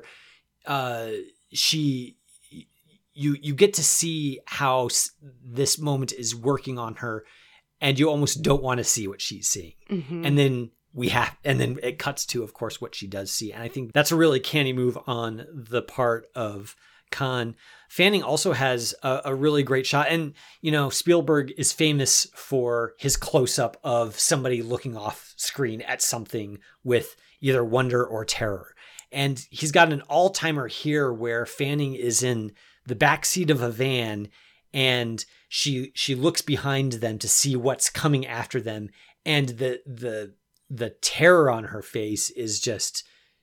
S2: you get to see how this moment is working on her, and you almost don't want to see what she's seeing. And then it cuts to, of course, what she does see. And I think that's a really canny move on the part of Kahn. Fanning also has a really great shot. And, Spielberg is famous for his close-up of somebody looking off screen at something with either wonder or terror. And he's got an all-timer here where Fanning is in the backseat of a van, and she looks behind them to see what's coming after them, and the terror on her face is just,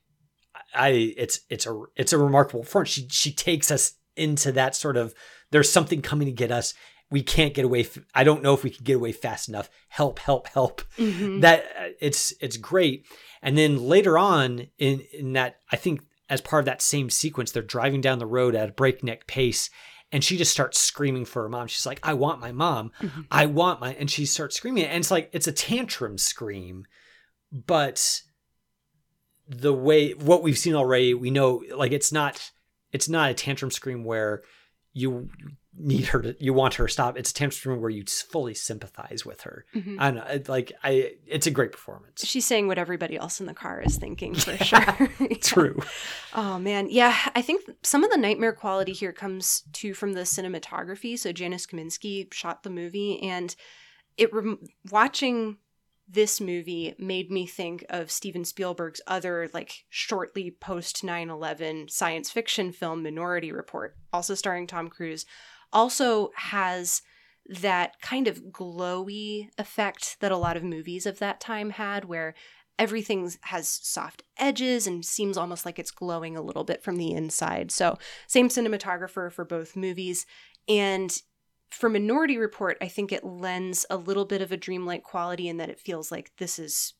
S2: it's a remarkable front. She takes us into that sort of, there's something coming to get us. We can't get away. I don't know if we can get away fast enough. Help, help, help. That it's great. And then later on in that, I think, as part of that same sequence, they're driving down the road at a breakneck pace, and she just starts screaming for her mom. She's like, I want my mom. I want my, and she starts screaming. And it's like, it's a tantrum scream, but what we've seen already, we know, like, it's not a tantrum scream where you want her to stop. It's a tantrum scream where you fully sympathize with her. I don't know. It's a great performance.
S3: She's saying what everybody else in the car is thinking, for sure.
S2: True.
S3: Oh man. Yeah. I think some of the nightmare quality here comes from the cinematography. So Janusz Kaminski shot the movie, and watching this movie made me think of Steven Spielberg's other, shortly post 9/11 science fiction film, Minority Report, also starring Tom Cruise. Also has that kind of glowy effect that a lot of movies of that time had, where everything has soft edges and seems almost like it's glowing a little bit from the inside. So same cinematographer for both movies. And for Minority Report, I think it lends a little bit of a dreamlike quality in that it feels like this is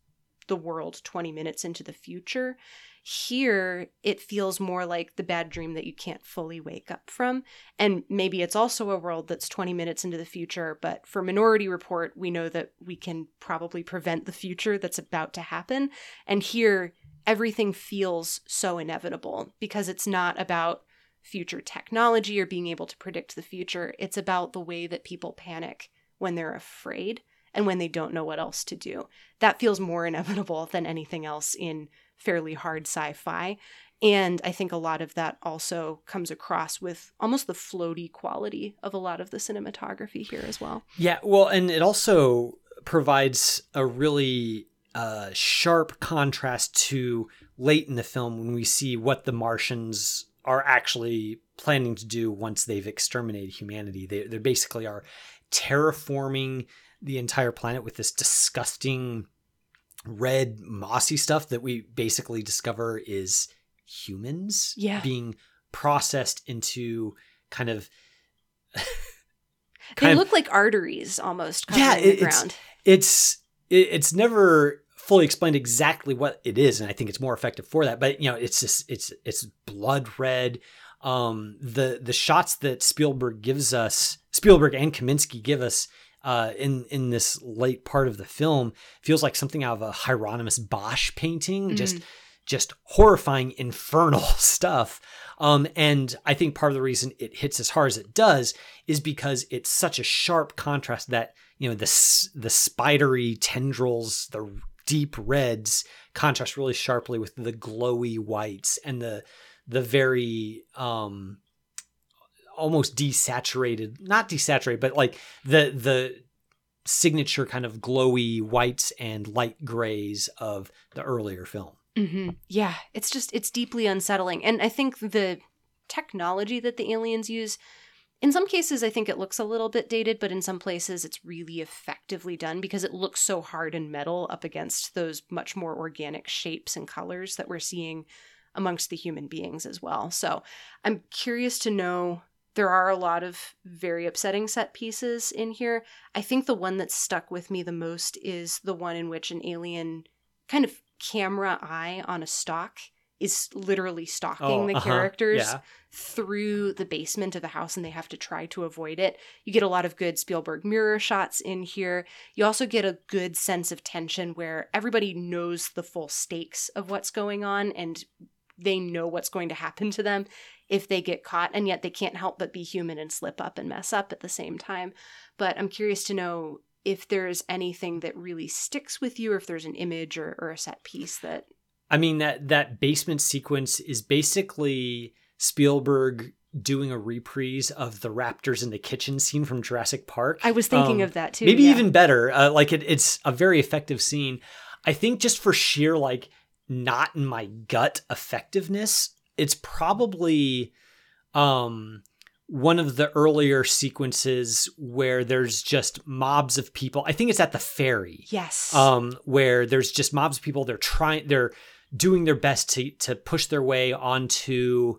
S3: the world 20 minutes into the future. Here, it feels more like the bad dream that you can't fully wake up from. And maybe it's also a world that's 20 minutes into the future, but for Minority Report, we know that we can probably prevent the future that's about to happen. And here, everything feels so inevitable because it's not about future technology or being able to predict the future. It's about the way that people panic when they're afraid and when they don't know what else to do. That feels more inevitable than anything else in fairly hard sci-fi. And I think a lot of that also comes across with almost the floaty quality of a lot of the cinematography here as well.
S2: Yeah, well, and it also provides a really sharp contrast to late in the film when we see what the Martians are actually planning to do once they've exterminated humanity. They basically are terraforming the entire planet with this disgusting red mossy stuff that we basically discover is humans being processed into kind of
S3: they look like arteries almost covering the ground.
S2: It's never fully explained exactly what it is, and I think it's more effective for that, but it's just it's blood red. The shots that Spielberg and Kaminsky give us in this late part of the film feels like something out of a Hieronymus Bosch painting, just horrifying, infernal stuff. And I think part of the reason it hits as hard as it does is because it's such a sharp contrast that, the spidery tendrils, the deep reds contrast really sharply with the glowy whites and the very, almost not desaturated, but like the signature kind of glowy whites and light grays of the earlier film.
S3: Mm-hmm. Yeah, it's deeply unsettling. And I think the technology that the aliens use, in some cases, I think it looks a little bit dated, but in some places it's really effectively done because it looks so hard and metal up against those much more organic shapes and colors that we're seeing amongst the human beings as well. So I'm curious to know. There are a lot of very upsetting set pieces in here. I think the one that stuck with me the most is the one in which an alien kind of camera eye on a stalk is literally stalking the characters through the basement of the house, and they have to try to avoid it. You get a lot of good Spielberg mirror shots in here. You also get a good sense of tension where everybody knows the full stakes of what's going on, and they know what's going to happen to them if they get caught, and yet they can't help but be human and slip up and mess up at the same time. But I'm curious to know if there's anything that really sticks with you, or if there's an image or a set piece that...
S2: I mean, that basement sequence is basically Spielberg doing a reprise of the raptors in the kitchen scene from Jurassic Park.
S3: I was thinking of that too.
S2: Maybe even better. It's a very effective scene. I think just for sheer, not in my gut effectiveness, it's probably one of the earlier sequences where there's just mobs of people. I think it's at the ferry.
S3: Yes.
S2: Where there's just mobs of people. They're doing their best to push their way onto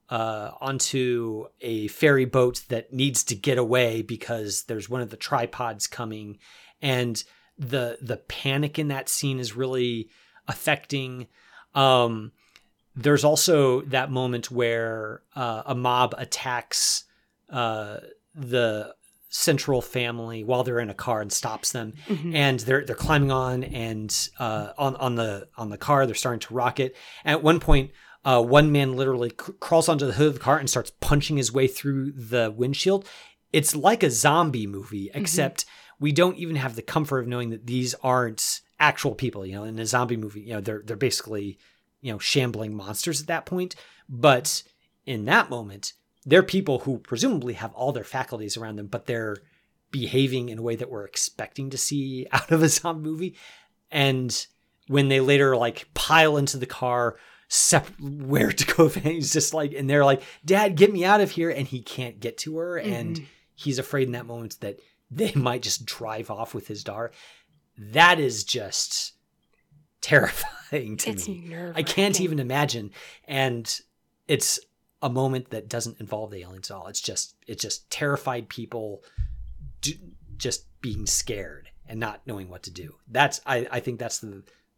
S2: a ferry boat that needs to get away because there's one of the tripods coming, and the panic in that scene is really affecting. There's also that moment where a mob attacks the central family while they're in a car and stops them, and they're climbing on and on the car. They're starting to rock it. And at one point, one man literally crawls onto the hood of the car and starts punching his way through the windshield. It's like a zombie movie, except we don't even have the comfort of knowing that these aren't actual people. In a zombie movie, they're basically shambling monsters at that point. But in that moment, they're people who presumably have all their faculties around them, but they're behaving in a way that we're expecting to see out of a zombie movie. And when they later pile into the car, where to go, he's just and they're like, "Dad, get me out of here," and he can't get to her, and he's afraid in that moment that they might just drive off with his daughter. That is just terrifying to me. I can't even imagine. And it's a moment that doesn't involve the aliens at all. It's just terrified people just being scared and not knowing what to do. I think that's the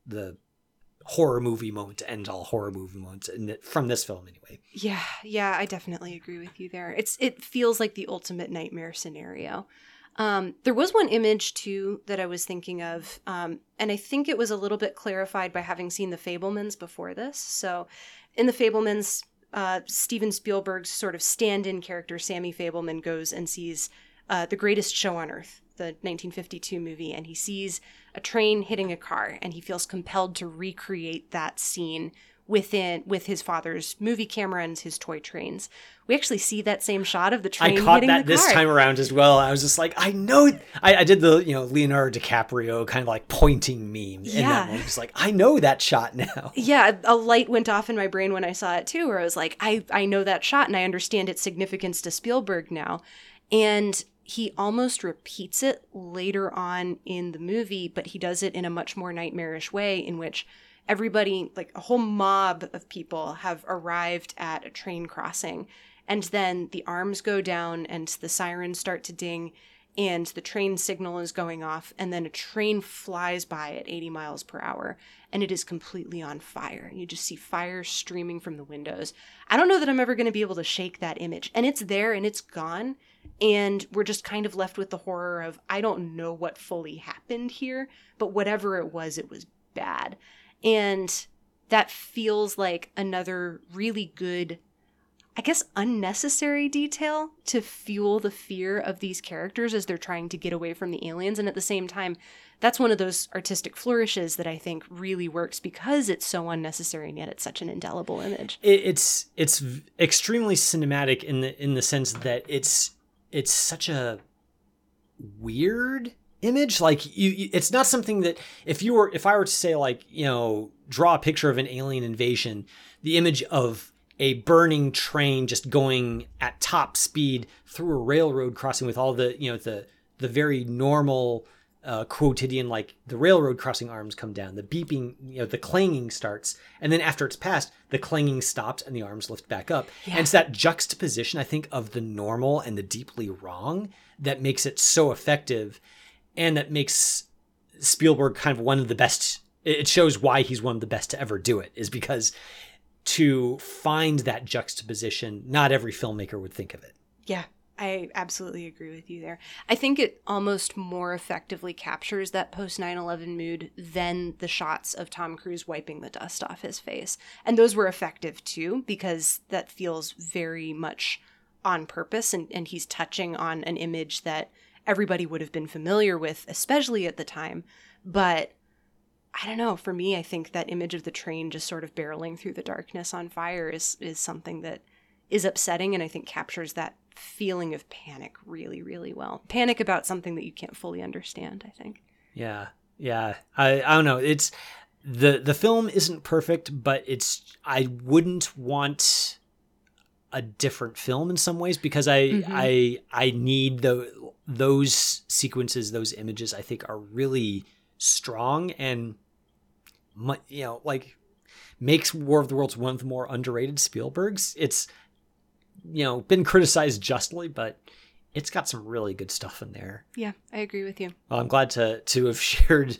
S2: the horror movie moment to end all horror movie moments from this film anyway.
S3: Yeah, I definitely agree with you there. It feels like the ultimate nightmare scenario. There was one image too that I was thinking of, and I think it was a little bit clarified by having seen The Fabelmans before this. So in The Fabelmans, Steven Spielberg's sort of stand-in character, Sammy Fabelman, goes and sees The Greatest Show on Earth, the 1952 movie, and he sees a train hitting a car, and he feels compelled to recreate that scene with his father's movie camera and his toy trains. We actually see that same shot of the train hitting the car.
S2: I caught that this time around as well. I was just like, I know. I did the Leonardo DiCaprio kind of like pointing meme in that moment. Just like, I know that shot now.
S3: Yeah, a light went off in my brain when I saw it too, where I was like, I know that shot and I understand its significance to Spielberg now. And he almost repeats it later on in the movie, but he does it in a much more nightmarish way, in which everybody, like a whole mob of people, have arrived at a train crossing. And then the arms go down and the sirens start to ding and the train signal is going off. And then a train flies by at 80 miles per hour and it is completely on fire. You just see fire streaming from the windows. I don't know that I'm ever going to be able to shake that image. And it's there and it's gone. And we're just kind of left with the horror of, I don't know what fully happened here, but whatever it was bad. And that feels like another really good, I guess, unnecessary detail to fuel the fear of these characters as they're trying to get away from the aliens. And at the same time, that's one of those artistic flourishes that I think really works because it's so unnecessary and yet it's such an indelible image.
S2: It's extremely cinematic in the sense that it's such a weird image. Like it's not something that if I were to say, like, draw a picture of an alien invasion, the image of a burning train just going at top speed through a railroad crossing with all the the very normal quotidian, like the railroad crossing arms come down, the beeping, the clanging starts, and then after it's passed, the clanging stops and the arms lift back up. Yeah. And it's that juxtaposition, I think, of the normal and the deeply wrong that makes it so effective. And that makes Spielberg kind of one of the best. It shows why he's one of the best to ever do it, is because to find that juxtaposition, not every filmmaker would think of it.
S3: Yeah, I absolutely agree with you there. I think it almost more effectively captures that post 9/11 mood than the shots of Tom Cruise wiping the dust off his face. And those were effective too, because that feels very much on purpose, and he's touching on an image that everybody would have been familiar with, especially at the time. But I don't know, for me, I think that image of the train just sort of barreling through the darkness on fire is something that is upsetting, and I think captures that feeling of panic really, really well. Panic about something that you can't fully understand, I think.
S2: Yeah. I don't know. It's the film isn't perfect, but I wouldn't want a different film in some ways, because I need those sequences, those images, I think are really strong and, like makes War of the Worlds one of the more underrated Spielbergs. It's, been criticized justly, but it's got some really good stuff in there.
S3: Yeah, I agree with you.
S2: Well, I'm glad to have shared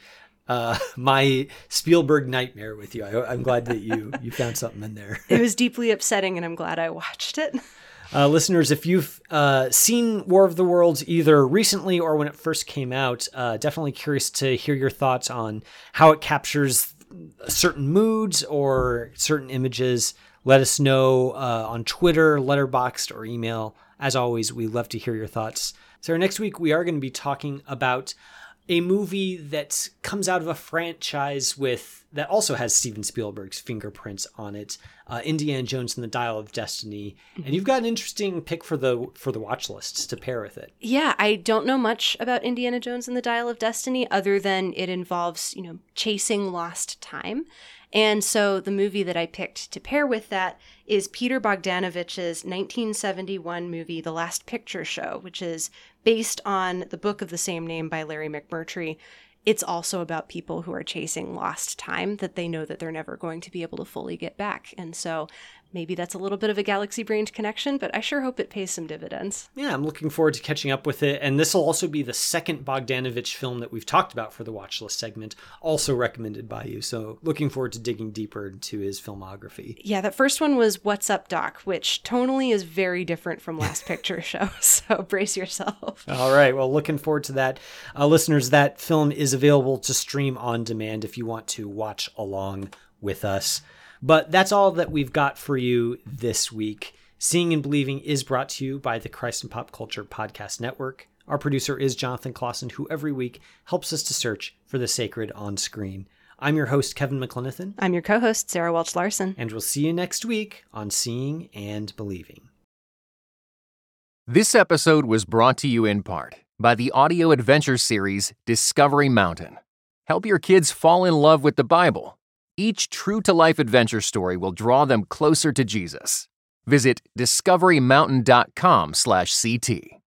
S2: my Spielberg nightmare with you. I'm glad that you found something in there.
S3: It was deeply upsetting, and I'm glad I watched it.
S2: Listeners, if you've seen War of the Worlds either recently or when it first came out, definitely curious to hear your thoughts on how it captures certain moods or certain images. Let us know on Twitter, Letterboxd, or email. As always, we love to hear your thoughts. So next week, we are going to be talking about a movie that comes out of a franchise that also has Steven Spielberg's fingerprints on it, Indiana Jones and the Dial of Destiny. And you've got an interesting pick for the watch lists to pair with it.
S3: Yeah, I don't know much about Indiana Jones and the Dial of Destiny other than it involves, chasing lost time. And so the movie that I picked to pair with that is Peter Bogdanovich's 1971 movie, The Last Picture Show, which is based on the book of the same name by Larry McMurtry. It's also about people who are chasing lost time that they know that they're never going to be able to fully get back. And so Maybe that's a little bit of a galaxy-brained connection, but I sure hope it pays some dividends.
S2: Yeah, I'm looking forward to catching up with it. And this will also be the second Bogdanovich film that we've talked about for the watch list segment, also recommended by you. So looking forward to digging deeper into his filmography.
S3: Yeah, that first one was What's Up, Doc, which tonally is very different from Last Picture Show. So brace yourself.
S2: All right. Well, looking forward to that. Listeners, that film is available to stream on demand if you want to watch along with us. But that's all that we've got for you this week. Seeing and Believing is brought to you by the Christ and Pop Culture Podcast Network. Our producer is Jonathan Clausen, who every week helps us to search for the sacred on screen. I'm your host, Kevin McLenithan.
S3: I'm your co-host, Sarah Welch-Larson.
S2: And we'll see you next week on Seeing and Believing.
S1: This episode was brought to you in part by the audio adventure series Discovery Mountain. Help your kids fall in love with the Bible. Each true-to-life adventure story will draw them closer to Jesus. Visit discoverymountain.com/CT.